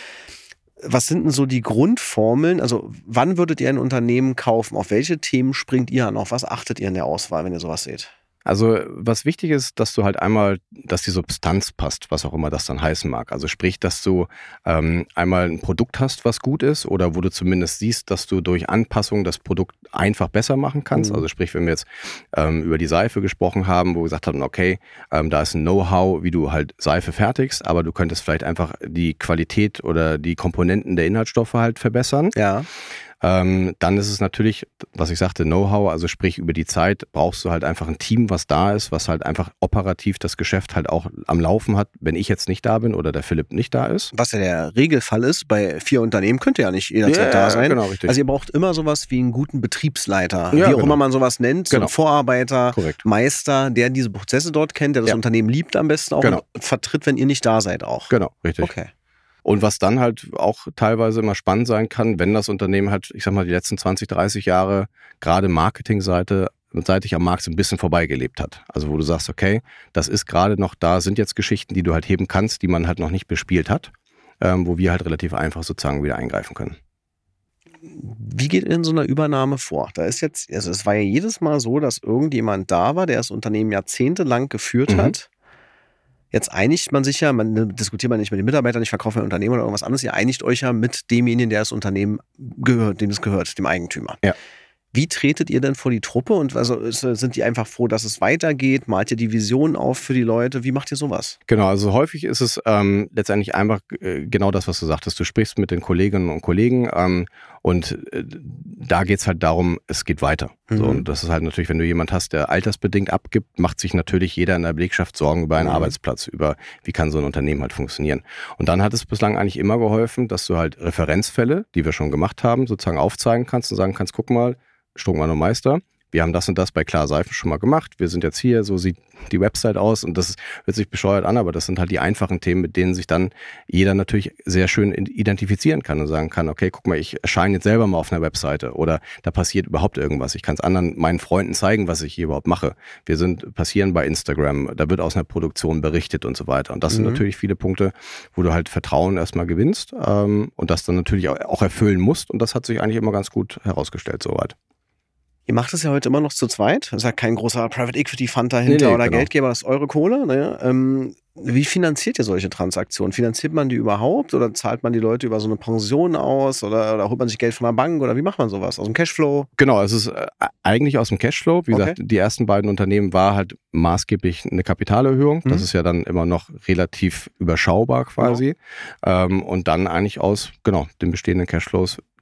Was sind denn so die Grundformeln? Also wann würdet ihr ein Unternehmen kaufen? Auf welche Themen springt ihr an? Auf was achtet ihr in der Auswahl, wenn ihr sowas seht? Also was wichtig ist, dass du halt einmal, dass die Substanz passt, was auch immer das dann heißen mag. Also sprich, dass du ähm, einmal ein Produkt hast, was gut ist oder wo du zumindest siehst, dass du durch Anpassung das Produkt einfach besser machen kannst. Mhm. Also sprich, wenn wir jetzt ähm, über die Seife gesprochen haben, wo wir gesagt haben, okay, ähm, da ist ein Know-how, wie du halt Seife fertigst, aber du könntest vielleicht einfach die Qualität oder die Komponenten der Inhaltsstoffe halt verbessern. Ja. Ähm, dann ist es natürlich, was ich sagte, Know-how, also sprich über die Zeit brauchst du halt einfach ein Team, was da ist, was halt einfach operativ das Geschäft halt auch am Laufen hat, wenn ich jetzt nicht da bin oder der Philipp nicht da ist. Was ja der Regelfall ist, bei vier Unternehmen könnt ihr ja nicht jederzeit Ja, da sein. genau, richtig. Also ihr braucht immer sowas wie einen guten Betriebsleiter, Ja, wie auch genau. immer man sowas nennt, so Genau. einen Vorarbeiter, Korrekt. Meister, der diese Prozesse dort kennt, der das Ja. Unternehmen liebt am besten auch Genau. und vertritt, wenn ihr nicht da seid auch. Genau, richtig. Okay. Und was dann halt auch teilweise immer spannend sein kann, wenn das Unternehmen halt, ich sag mal, die letzten zwanzig, dreißig Jahre gerade Marketingseite seitig am Markt so ein bisschen vorbeigelebt hat. Also wo du sagst, okay, das ist gerade noch da, sind jetzt Geschichten, die du halt heben kannst, die man halt noch nicht bespielt hat, ähm, wo wir halt relativ einfach sozusagen wieder eingreifen können. Wie geht ihr in so einer Übernahme vor? Da ist jetzt, also es war ja jedes Mal so, dass irgendjemand da war, der das Unternehmen jahrzehntelang geführt Mhm. hat. Jetzt einigt man sich ja, man diskutiert man nicht mit den Mitarbeitern, ich verkaufe ein Unternehmen oder irgendwas anderes, ihr einigt euch ja mit demjenigen, der das Unternehmen gehört, dem es gehört, dem Eigentümer. Ja. Wie tretet ihr denn vor die Truppe und also ist, sind die einfach froh, dass es weitergeht? Malt ihr die Vision auf für die Leute? Wie macht ihr sowas? Genau, also häufig ist es ähm, letztendlich einfach äh, genau das, was du sagtest. Du sprichst mit den Kolleginnen und Kollegen ähm, und äh, da geht's halt darum, es geht weiter. Mhm. So, und das ist halt natürlich, wenn du jemand hast, der altersbedingt abgibt, macht sich natürlich jeder in der Belegschaft Sorgen über einen Mhm. Arbeitsplatz, über wie kann so ein Unternehmen halt funktionieren. Und dann hat es bislang eigentlich immer geholfen, dass du halt Referenzfälle, die wir schon gemacht haben, sozusagen aufzeigen kannst und sagen kannst, guck mal, Struckmann und Meister, wir haben das und das bei Klar Seifen schon mal gemacht, wir sind jetzt hier, so sieht die Website aus und das hört sich bescheuert an, aber das sind halt die einfachen Themen, mit denen sich dann jeder natürlich sehr schön identifizieren kann und sagen kann, okay, guck mal, ich erscheine jetzt selber mal auf einer Webseite oder da passiert überhaupt irgendwas. Ich kann es anderen, meinen Freunden zeigen, was ich hier überhaupt mache. Wir sind passieren bei Instagram, da wird aus einer Produktion berichtet und so weiter. Und das sind Mhm. natürlich viele Punkte, wo du halt Vertrauen erstmal gewinnst ähm, und das dann natürlich auch erfüllen musst und das hat sich eigentlich immer ganz gut herausgestellt soweit. Ihr macht es ja heute immer noch zu zweit. Das ist ja kein großer Private Equity Fund dahinter Nee, nee, oder genau. Geldgeber, das ist eure Kohle. Ne? Ähm, wie finanziert ihr solche Transaktionen? Finanziert man die überhaupt oder zahlt man die Leute über so eine Pension aus oder, oder holt man sich Geld von der Bank oder wie macht man sowas? Aus dem Cashflow? Genau, es ist äh, eigentlich aus dem Cashflow. Wie Okay. gesagt, die ersten beiden Unternehmen war halt maßgeblich eine Kapitalerhöhung. Das Mhm. ist ja dann immer noch relativ überschaubar quasi. Ähm, und dann eigentlich aus, genau, den bestehenden Cashflows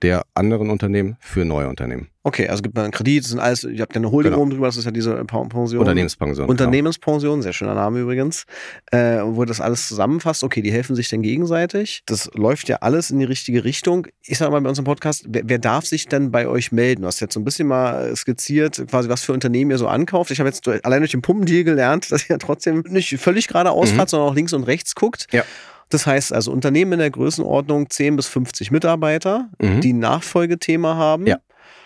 der anderen Unternehmen für neue Unternehmen. Okay, also gibt man einen Kredit, das sind alles, ihr habt ja eine Holding Genau. oben drüber, das ist ja diese Pension. Unternehmenspension. Unternehmenspension, sehr schöner Name übrigens, äh, wo das alles zusammenfasst. Okay, die helfen sich dann gegenseitig. Das läuft ja alles in die richtige Richtung. Ich sage mal bei unserem Podcast, wer, wer darf sich denn bei euch melden? Du hast jetzt so ein bisschen mal skizziert, quasi was für Unternehmen ihr so ankauft. Ich habe jetzt allein durch den Pumpendeal gelernt, dass ihr trotzdem nicht völlig geradeaus fahrt, mhm. sondern auch links und rechts guckt. Ja. Das heißt also Unternehmen in der Größenordnung zehn bis fünfzig Mitarbeiter, mhm. die ein Nachfolgethema haben. Ja.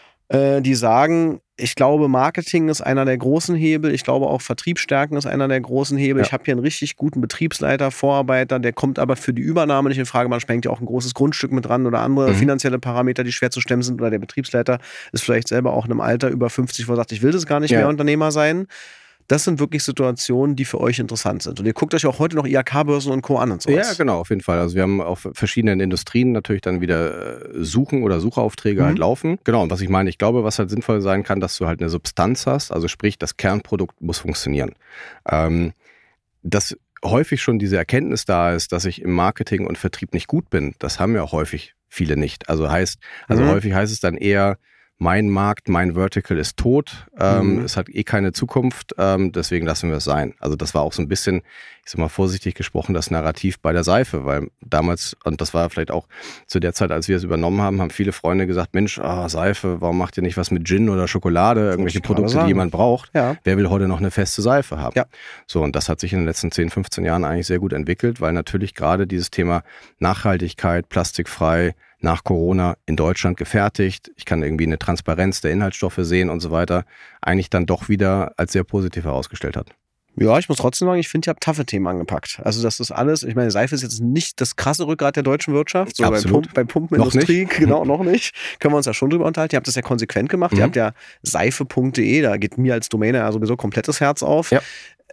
Die sagen, ich glaube, Marketing ist einer der großen Hebel. Ich glaube, auch Vertriebsstärken ist einer der großen Hebel. Ja. Ich habe hier einen richtig guten Betriebsleiter, Vorarbeiter, der kommt aber für die Übernahme nicht in Frage. Man sprengt ja auch ein großes Grundstück mit dran oder andere mhm. finanzielle Parameter, die schwer zu stemmen sind. Oder der Betriebsleiter ist vielleicht selber auch in einem Alter über fünfzig, wo er sagt, ich will das gar nicht ja. mehr Unternehmer sein. Das sind wirklich Situationen, die für euch interessant sind. Und ihr guckt euch auch heute noch I H K-Börsen und Co. an und sowas. Ja, genau, auf jeden Fall. Also wir haben auf verschiedenen Industrien natürlich dann wieder Suchen oder Suchaufträge mhm. halt laufen. Genau, und was ich meine, ich glaube, was halt sinnvoll sein kann, dass du halt eine Substanz hast, also sprich, das Kernprodukt muss funktionieren. Ähm, dass häufig schon diese Erkenntnis da ist, dass ich im Marketing und Vertrieb nicht gut bin, das haben ja auch häufig viele nicht. Also heißt, also mhm. häufig heißt es dann eher, mein Markt, mein Vertical ist tot, ähm, mhm. es hat eh keine Zukunft, ähm, deswegen lassen wir es sein. Also das war auch so ein bisschen, ich sag mal vorsichtig gesprochen, das Narrativ bei der Seife, weil damals, und das war vielleicht auch zu der Zeit, als wir es übernommen haben, haben viele Freunde gesagt, Mensch, ah, Seife, warum macht ihr nicht was mit Gin oder Schokolade, irgendwelche Produkte, die jemand braucht? Ja. Wer will heute noch eine feste Seife haben? Ja. So, und das hat sich in den letzten zehn, fünfzehn Jahren eigentlich sehr gut entwickelt, weil natürlich gerade dieses Thema Nachhaltigkeit, plastikfrei, nach Corona in Deutschland gefertigt. Ich kann irgendwie eine Transparenz der Inhaltsstoffe sehen und so weiter, eigentlich dann doch wieder als sehr positiv herausgestellt hat. Ja, ich muss trotzdem sagen, ich finde, ihr habt taffe Themen angepackt. Also das ist alles, ich meine, Seife ist jetzt nicht das krasse Rückgrat der deutschen Wirtschaft, so bei, Pump, bei Pumpenindustrie, genau, noch nicht. Können wir uns ja schon drüber unterhalten. Ihr habt das ja konsequent gemacht. Mhm. Ihr habt ja seife punkt de, da geht mir als Domäne ja sowieso komplettes Herz auf. Ja.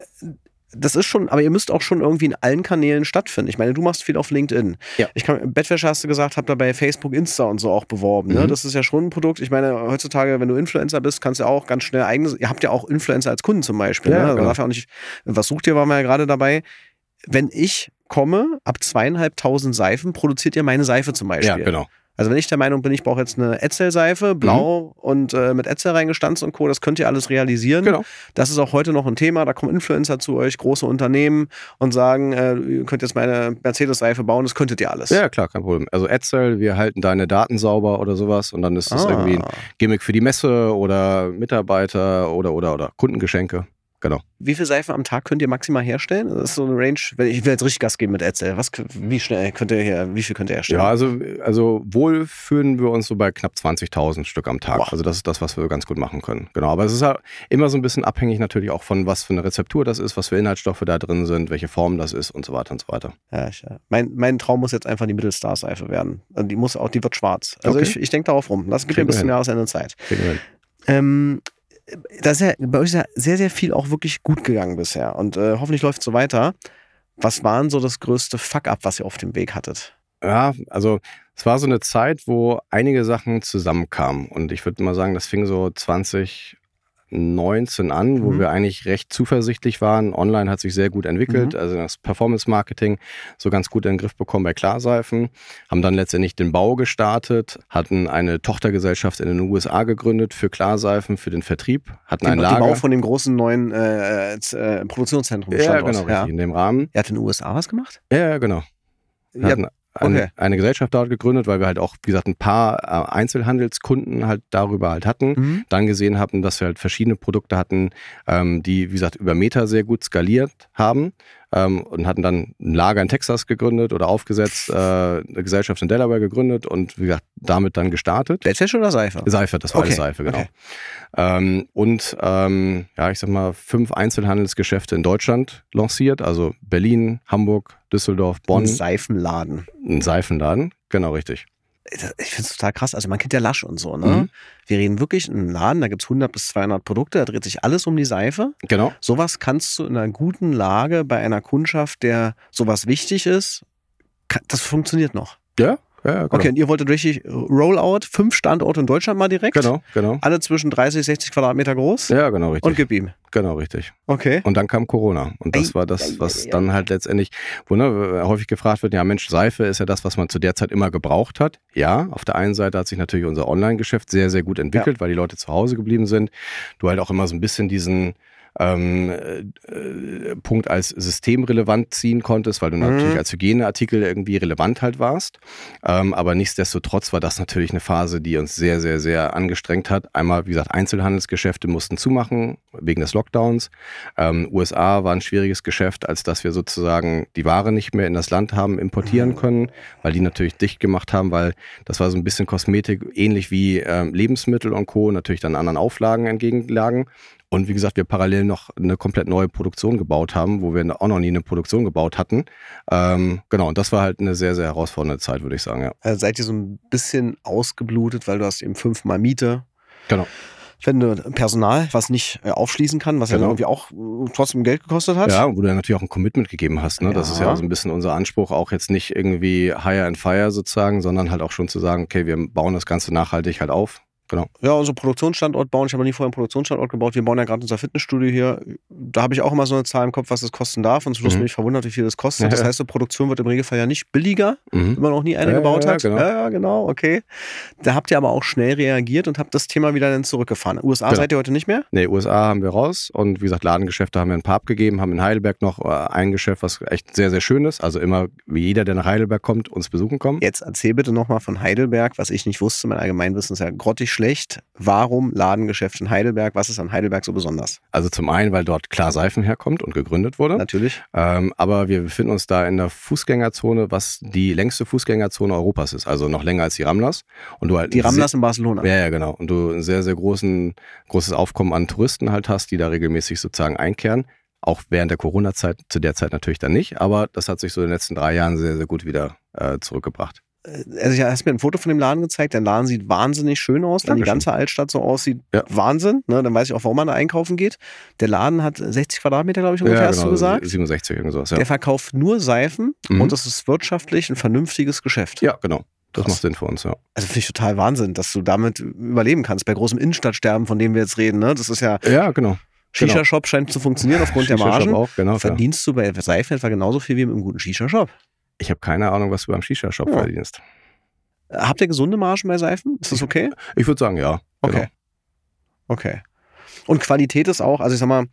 Das ist schon, aber ihr müsst auch schon irgendwie in allen Kanälen stattfinden. Ich meine, du machst viel auf LinkedIn. Ja. Ich kann, Bettwäsche hast du gesagt, habt ihr bei Facebook, Insta und so auch beworben. Mhm. Ne? Das ist ja schon ein Produkt. Ich meine, heutzutage, wenn du Influencer bist, kannst du ja auch ganz schnell eigenes, ihr habt ja auch Influencer als Kunden zum Beispiel. Ja, ne? genau. Darf ja auch nicht, was sucht ihr, waren wir ja gerade dabei. Wenn ich komme, ab zweieinhalbtausend Seifen produziert ihr meine Seife zum Beispiel. Ja, genau. Also wenn ich der Meinung bin, ich brauche jetzt eine Etzel-Seife, blau mhm. und äh, mit Etzel reingestanzt und Co., das könnt ihr alles realisieren. Genau. Das ist auch heute noch ein Thema, da kommen Influencer zu euch, große Unternehmen und sagen, äh, ihr könnt jetzt meine Mercedes-Seife bauen, das könntet ihr alles. Ja, klar, kein Problem. Also Etzel, wir halten deine Daten sauber oder sowas und dann ist das ah. irgendwie ein Gimmick für die Messe oder Mitarbeiter oder, oder, oder Kundengeschenke. Genau. Wie viel Seifen am Tag könnt ihr maximal herstellen? Das ist so eine Range, ich will jetzt richtig Gas geben mit Etzel. Was, wie schnell könnt ihr her, wie viel könnt ihr herstellen? Ja, also, also wohl fühlen wir uns so bei knapp zwanzigtausend Stück am Tag. Boah. Also das ist das, was wir ganz gut machen können. Genau, aber es ist halt immer so ein bisschen abhängig natürlich auch von, was für eine Rezeptur das ist, was für Inhaltsstoffe da drin sind, welche Form das ist und so weiter und so weiter. Ja, ich, mein, mein Traum muss jetzt einfach die Mittelstar-Seife werden. Die muss auch, die wird schwarz. Also okay. ich, ich denke darauf rum. Das gibt mir ein bisschen Jahresende Zeit. Ähm, Das ist ja bei euch ist ja sehr, sehr viel auch wirklich gut gegangen bisher und äh, hoffentlich läuft es so weiter. Was war denn so das größte Fuck-up, was ihr auf dem Weg hattet? Ja, also es war so eine Zeit, wo einige Sachen zusammenkamen und ich würde mal sagen, das fing so zwanzig neunzehn an, wo mhm. wir eigentlich recht zuversichtlich waren. Online hat sich sehr gut entwickelt, mhm. also das Performance-Marketing so ganz gut in den Griff bekommen bei Klarseifen, haben dann letztendlich den Bau gestartet, hatten eine Tochtergesellschaft in den U S A gegründet für Klarseifen, für den Vertrieb, hatten den, ein Lager. Den Bau von dem großen neuen äh, äh, Produktionszentrum. Ja, genau, richtig, ja. in dem Rahmen. Er hat in den U S A was gemacht? Ja, genau. Wir hatten Eine, okay. eine Gesellschaft dort gegründet, weil wir halt auch, wie gesagt, ein paar äh, Einzelhandelskunden halt darüber halt hatten. Mhm. Dann gesehen haben, dass wir halt verschiedene Produkte hatten, ähm, die, wie gesagt, über Meta sehr gut skaliert haben. Ähm, und hatten dann ein Lager in Texas gegründet oder aufgesetzt, äh, eine Gesellschaft in Delaware gegründet und, wie gesagt, damit dann gestartet. Bettwäsche oder Seife? Seife, das war okay. alles Seife, genau. Okay. Ähm, und, ähm, ja, ich sag mal, fünf Einzelhandelsgeschäfte in Deutschland lanciert, also Berlin, Hamburg, Düsseldorf, Bonn. Ein Seifenladen. Ein Seifenladen, genau, richtig. Ich finde es total krass. Also man kennt ja Lasch und so, ne? Mhm. Wir reden wirklich in einem Laden, da gibt es hundert bis zweihundert Produkte, da dreht sich alles um die Seife. Genau. Sowas kannst du in einer guten Lage bei einer Kundschaft, der sowas wichtig ist, kann, das funktioniert noch. Ja, Ja, genau. Okay, und ihr wolltet richtig Rollout, fünf Standorte in Deutschland mal direkt? Genau, genau. Alle zwischen dreißig, sechzig Quadratmeter groß? Ja, genau, richtig. Und gib ihm. Genau, richtig. Okay. Und dann kam Corona. Und das Ei, war das, was ei, ei, dann halt letztendlich, wo ne, häufig gefragt wird, ja Mensch, Seife ist ja das, was man zu der Zeit immer gebraucht hat. Ja, auf der einen Seite hat sich natürlich unser Online-Geschäft sehr, sehr gut entwickelt, ja. weil die Leute zu Hause geblieben sind. Du halt auch immer so ein bisschen diesen Ähm, äh, Punkt als systemrelevant ziehen konntest, weil du mhm. natürlich als Hygieneartikel irgendwie relevant halt warst. Ähm, aber nichtsdestotrotz war das natürlich eine Phase, die uns sehr, sehr, sehr angestrengt hat. Einmal, wie gesagt, Einzelhandelsgeschäfte mussten zumachen wegen des Lockdowns. Ähm, U S A war ein schwieriges Geschäft, als dass wir sozusagen die Ware nicht mehr in das Land haben importieren können, weil die natürlich dicht gemacht haben, weil das war so ein bisschen Kosmetik, ähnlich wie ähm, Lebensmittel und Co. natürlich dann anderen Auflagen entgegenlagen. Und wie gesagt, wir parallel noch eine komplett neue Produktion gebaut haben, wo wir auch noch nie eine Produktion gebaut hatten. Ähm, genau, und das war halt eine sehr, sehr herausfordernde Zeit, würde ich sagen, ja. Also seid ihr so ein bisschen ausgeblutet, weil du hast eben fünfmal Miete. Genau. Wenn du Personal, was nicht äh, aufschließen kann, was genau. ja irgendwie auch äh, trotzdem Geld gekostet hat. Ja, wo du ja natürlich auch ein Commitment gegeben hast. Ne? Ja. Das ist ja so ein bisschen unser Anspruch, auch jetzt nicht irgendwie hire and fire sozusagen, sondern halt auch schon zu sagen, okay, wir bauen das Ganze nachhaltig halt auf. Genau. Ja, unser Produktionsstandort bauen. Ich habe nie vorher einen Produktionsstandort gebaut. Wir bauen ja gerade unser Fitnessstudio hier. Da habe ich auch immer so eine Zahl im Kopf, was das kosten darf. Und zum Schluss mhm. bin ich verwundert, wie viel das kostet. Ja, das heißt, die Produktion wird im Regelfall ja nicht billiger, mhm. wenn man noch nie eine ja, gebaut hat. Ja, genau. Ja, genau, okay. Da habt ihr aber auch schnell reagiert und habt das Thema wieder dann zurückgefahren. U S A genau. seid ihr heute nicht mehr? Nee, U S A haben wir raus. Und wie gesagt, Ladengeschäfte haben wir ein paar abgegeben, haben in Heidelberg noch ein Geschäft, was echt sehr, sehr schön ist. Also immer, wie jeder, der nach Heidelberg kommt, uns besuchen kommt. Jetzt erzähl bitte nochmal von Heidelberg, was ich nicht wusste. Mein Allgemeinwissen ist ja grottig schlecht. Warum Ladengeschäft in Heidelberg? Was ist an Heidelberg so besonders? Also zum einen, weil dort Klar Seifen herkommt und gegründet wurde. Natürlich. Ähm, aber wir befinden uns da in der Fußgängerzone, was die längste Fußgängerzone Europas ist. Also noch länger als die Ramblers. Und du halt die Ramblers in Barcelona. Ja, ja, genau. Und du ein sehr, sehr großen, großes Aufkommen an Touristen halt hast, die da regelmäßig sozusagen einkehren. Auch während der Corona-Zeit, zu der Zeit natürlich dann nicht. Aber das hat sich so in den letzten drei Jahren sehr, sehr gut wieder äh, zurückgebracht. Also ich hast mir ein Foto von dem Laden gezeigt. Der Laden sieht wahnsinnig schön aus, wenn die ganze Altstadt so aussieht. Ja. Wahnsinn. Ne? Dann weiß ich auch, warum man da einkaufen geht. Der Laden hat sechzig Quadratmeter, glaube ich, ungefähr, ja, genau, hast du gesagt. siebenundsechzig, irgendwas, ja. Der verkauft nur Seifen mhm. und das ist wirtschaftlich ein vernünftiges Geschäft. Ja, genau. Das Krass. macht Sinn für uns, ja. Also finde ich total Wahnsinn, dass du damit überleben kannst. Bei großem Innenstadtsterben, von dem wir jetzt reden, ne? Das ist ja... Ja, genau. Shisha-Shop scheint zu funktionieren aufgrund der Margen. Auch, genau, Verdienst klar. du bei Seifen etwa genauso viel wie mit einem guten Shisha-Shop? Ich habe keine Ahnung, was du beim Shisha-Shop ja. verdienst. Habt ihr gesunde Margen bei Seifen? Ist das okay? Ich würde sagen, ja. Okay. Genau. Okay. Und Qualität ist auch, also ich sag mal,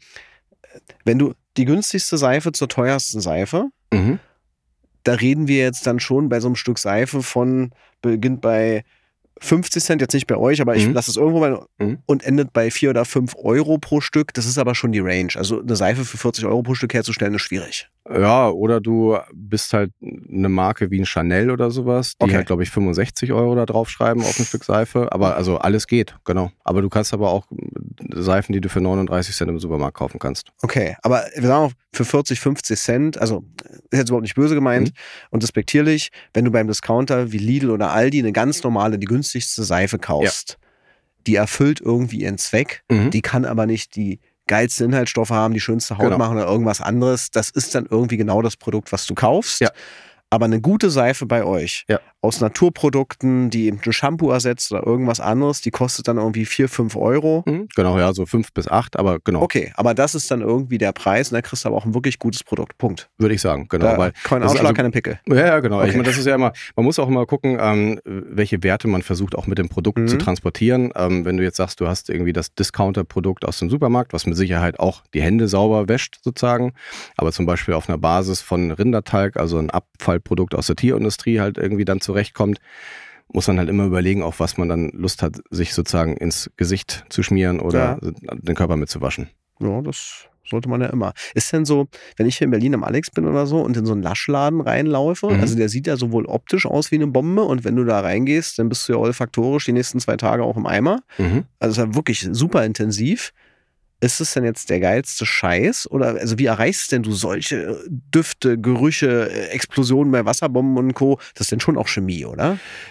wenn du die günstigste Seife zur teuersten Seife, mhm. da reden wir jetzt dann schon bei so einem Stück Seife von, beginnt bei fünfzig Cent, jetzt nicht bei euch, aber ich mhm. lasse es irgendwo bei, mhm. und endet bei vier oder fünf Euro pro Stück. Das ist aber schon die Range. Also eine Seife für vierzig Euro pro Stück herzustellen, ist schwierig. Ja, oder du bist halt eine Marke wie ein Chanel oder sowas, die okay. halt, glaube ich, fünfundsechzig Euro da draufschreiben auf ein Stück Seife. Aber also alles geht, genau. Aber du kannst aber auch Seifen, die du für neununddreißig Cent im Supermarkt kaufen kannst. Okay, aber wir sagen auch für vierzig, fünfzig Cent, also ist jetzt überhaupt nicht böse gemeint mhm. und despektierlich, wenn du beim Discounter wie Lidl oder Aldi eine ganz normale, die günstigste Seife kaufst, ja. die erfüllt irgendwie ihren Zweck, mhm. die kann aber nicht die geilste Inhaltsstoffe haben, die schönste Haut genau. machen oder irgendwas anderes. Das ist dann irgendwie genau das Produkt, was du kaufst. Ja. Aber eine gute Seife bei euch, ja. aus Naturprodukten, die eben ein Shampoo ersetzt oder irgendwas anderes, die kostet dann irgendwie vier, fünf Euro. Mhm, genau, ja, so fünf bis acht, aber genau. Okay, aber das ist dann irgendwie der Preis und da kriegst du aber auch ein wirklich gutes Produkt, Punkt. Würde ich sagen, genau. Da, weil kein Ausschlag, also, keine Pickel. Ja, ja, genau. Okay. Ich meine, das ist ja immer, man muss auch immer gucken, ähm, welche Werte man versucht auch mit dem Produkt mhm. zu transportieren. Ähm, wenn du jetzt sagst, du hast irgendwie das Discounter-Produkt aus dem Supermarkt, was mit Sicherheit auch die Hände sauber wäscht sozusagen, aber zum Beispiel auf einer Basis von Rindertalg, also ein Abfallprodukt aus der Tierindustrie, halt irgendwie dann zurechtkommt, muss man halt immer überlegen, auf was man dann Lust hat, sich sozusagen ins Gesicht zu schmieren oder ja. den Körper mitzuwaschen. Ja, das sollte man ja immer. Ist denn so, wenn ich hier in Berlin am Alex bin oder so und in so einen Laschladen reinlaufe, mhm. also der sieht ja sowohl optisch aus wie eine Bombe und wenn du da reingehst, dann bist du ja olfaktorisch die nächsten zwei Tage auch im Eimer. Mhm. Also ist ja wirklich super intensiv. Ist es denn jetzt der geilste Scheiß? Oder also wie erreichst denn du solche Düfte, Gerüche, Explosionen bei Wasserbomben und Co.? Das ist denn schon auch Chemie, oder?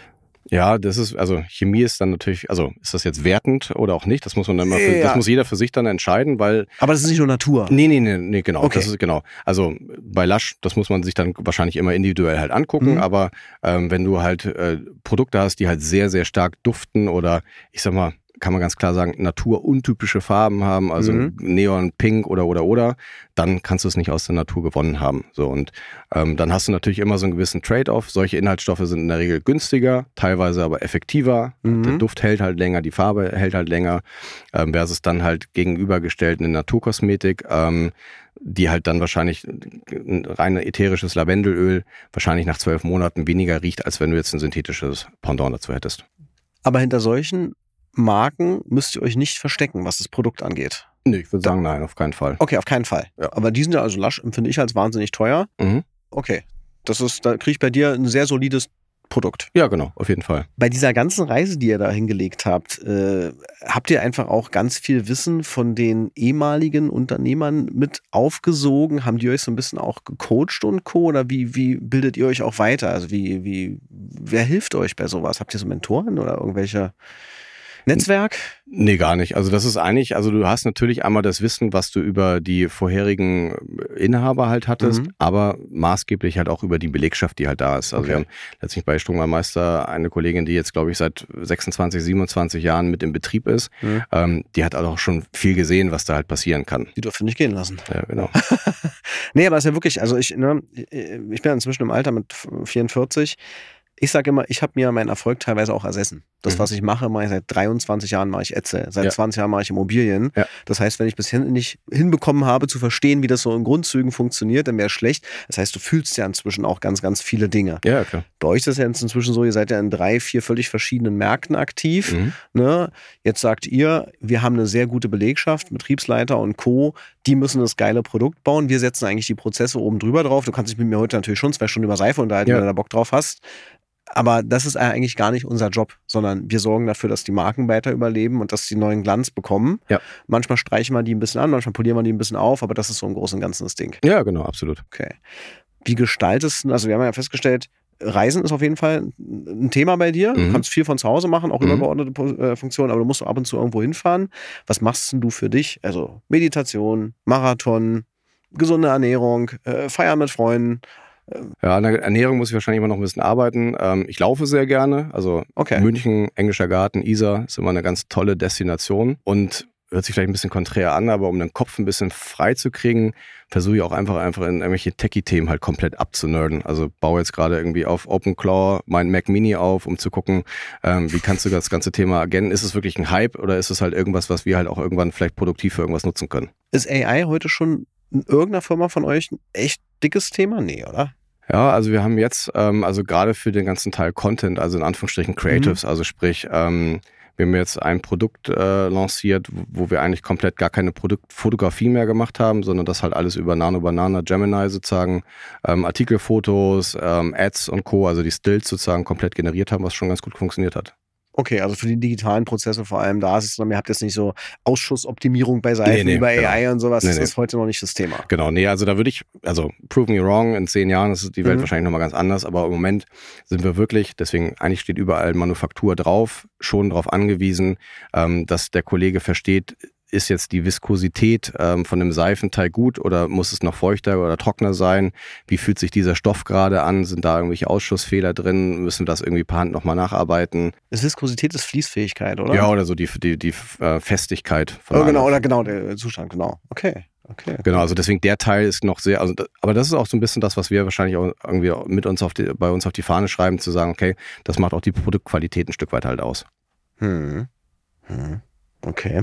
Ja, das ist, also Chemie ist dann natürlich, also ist das jetzt wertend oder auch nicht? Das muss man dann immer, für, ja. das muss jeder für sich dann entscheiden, weil. Aber das ist nicht nur Natur. Nee, nee, nee, nee, genau. Okay. Das ist genau. Also bei Lush, das muss man sich dann wahrscheinlich immer individuell halt angucken, Mhm. aber ähm, wenn du halt äh, Produkte hast, die halt sehr, sehr stark duften oder ich sag mal, kann man ganz klar sagen, naturuntypische Farben haben, also Mhm. Neon, Pink oder oder oder, dann kannst du es nicht aus der Natur gewonnen haben. So und ähm, dann hast du natürlich immer so einen gewissen Trade-off. Solche Inhaltsstoffe sind in der Regel günstiger, teilweise aber effektiver. Mhm. Der Duft hält halt länger, die Farbe hält halt länger, ähm, versus dann halt gegenübergestellt eine Naturkosmetik, ähm, die halt dann wahrscheinlich ein rein ätherisches Lavendelöl wahrscheinlich nach zwölf Monaten weniger riecht, als wenn du jetzt ein synthetisches Pendant dazu hättest. Aber hinter solchen Marken müsst ihr euch nicht verstecken, was das Produkt angeht. Nee, ich würde sagen, nein, auf keinen Fall. Okay, auf keinen Fall. Ja. Aber die sind ja, also Lush empfinde ich als wahnsinnig teuer. Mhm. Okay, das ist, da kriege ich bei dir ein sehr solides Produkt. Ja, genau, auf jeden Fall. Bei dieser ganzen Reise, die ihr da hingelegt habt, äh, habt ihr einfach auch ganz viel Wissen von den ehemaligen Unternehmern mit aufgesogen? Haben die euch so ein bisschen auch gecoacht und Co.? Oder wie, wie bildet ihr euch auch weiter? Also wie, wie, wer hilft euch bei sowas? Habt ihr so Mentoren oder irgendwelche Netzwerk? Nee, gar nicht. Also das ist eigentlich, also du hast natürlich einmal das Wissen, was du über die vorherigen Inhaber halt hattest, Mhm. aber maßgeblich halt auch über die Belegschaft, die halt da ist. Also Okay. wir haben letztlich bei Strungmann Meister eine Kollegin, die jetzt, glaube ich, seit sechsundzwanzig, siebenundzwanzig Jahren mit im Betrieb ist. Mhm. Ähm, die hat also auch schon viel gesehen, was da halt passieren kann. Die dürfen nicht gehen lassen. Ja, genau. Nee, aber es ist ja wirklich, also ich, ne, ich bin inzwischen im Alter mit vierundvierzig. Ich sage immer, ich habe mir meinen Erfolg teilweise auch ersessen. Das, Mhm. was ich mache, mache ich seit dreiundzwanzig Jahren, mache ich Ätze. Seit Ja. zwanzig Jahren mache ich Immobilien. Ja. Das heißt, wenn ich bisher nicht hinbekommen habe, zu verstehen, wie das so in Grundzügen funktioniert, dann wäre es schlecht. Das heißt, du fühlst ja inzwischen auch ganz, ganz viele Dinge. Ja, klar. Bei euch ist es ja inzwischen so, ihr seid ja in drei, vier völlig verschiedenen Märkten aktiv. Mhm. Ne? Jetzt sagt ihr, wir haben eine sehr gute Belegschaft, Betriebsleiter und Co., die müssen das geile Produkt bauen. Wir setzen eigentlich die Prozesse oben drüber drauf. Du kannst dich mit mir heute natürlich schon zwei Stunden über Seife unterhalten, Ja. wenn du da Bock drauf hast. Aber das ist eigentlich gar nicht unser Job, sondern wir sorgen dafür, dass die Marken weiter überleben und dass die neuen Glanz bekommen. Ja. Manchmal streichen wir die ein bisschen an, manchmal polieren wir die ein bisschen auf, aber das ist so im Großen und Ganzen das Ding. Ja, genau, absolut. Okay. Wie gestaltest du, also wir haben ja festgestellt, Reisen ist auf jeden Fall ein Thema bei dir. Du Mhm. kannst viel von zu Hause machen, auch Mhm. übergeordnete äh, Funktionen, aber du musst ab und zu irgendwo hinfahren. Was machst denn du für dich? Also Meditation, Marathon, gesunde Ernährung, äh, Feiern mit Freunden. Ja, an der Ernährung muss ich wahrscheinlich immer noch ein bisschen arbeiten. Ähm, ich laufe sehr gerne. Also Okay. München, Englischer Garten, Isar ist immer eine ganz tolle Destination. Und hört sich vielleicht ein bisschen konträr an, aber um den Kopf ein bisschen frei zu kriegen, versuche ich auch einfach einfach in irgendwelche Techie-Themen halt komplett abzunerden. Also baue jetzt gerade irgendwie auf OpenClaw mein Mac Mini auf, um zu gucken, ähm, wie kannst du das ganze Thema agenten? Ist es wirklich ein Hype oder ist es halt irgendwas, was wir halt auch irgendwann vielleicht produktiv für irgendwas nutzen können? Ist A I heute schon in irgendeiner Firma von euch ein echt dickes Thema? Nee, oder? Ja, also wir haben jetzt, ähm, also gerade für den ganzen Teil Content, also in Anführungsstrichen Creatives, also sprich, ähm, wir haben jetzt ein Produkt äh, lanciert, wo wir eigentlich komplett gar keine Produktfotografie mehr gemacht haben, sondern das halt alles über Nano Banana Gemini sozusagen, ähm, Artikelfotos, ähm, Ads und Co., also die Stills sozusagen komplett generiert haben, was schon ganz gut funktioniert hat. Okay, also für die digitalen Prozesse vor allem da ist es, ihr habt jetzt nicht so Ausschussoptimierung bei Seiten Nee, nee, über genau. A I und sowas, Nee, das nee. ist heute noch nicht das Thema. Genau, nee, also da würde ich, also prove me wrong, in zehn Jahren ist die Welt Mhm. wahrscheinlich nochmal ganz anders, aber im Moment sind wir wirklich, deswegen eigentlich steht überall Manufaktur drauf, schon darauf angewiesen, ähm, dass der Kollege versteht, ist jetzt die Viskosität ähm, von dem Seifenteig gut oder muss es noch feuchter oder trockener sein? Wie fühlt sich dieser Stoff gerade an? Sind da irgendwelche Ausschussfehler drin? Müssen wir das irgendwie per Hand nochmal nacharbeiten? Das Viskosität ist Fließfähigkeit, oder? Ja, oder so die, die, die äh, Festigkeit von Oh, genau, einer- oder genau, der Zustand, genau. Okay, okay. Genau, also deswegen der Teil ist noch sehr, also, aber das ist auch so ein bisschen das, was wir wahrscheinlich auch irgendwie mit uns auf die, bei uns auf die Fahne schreiben, zu sagen, okay, das macht auch die Produktqualität ein Stück weit halt aus. Hm. Hm. Okay.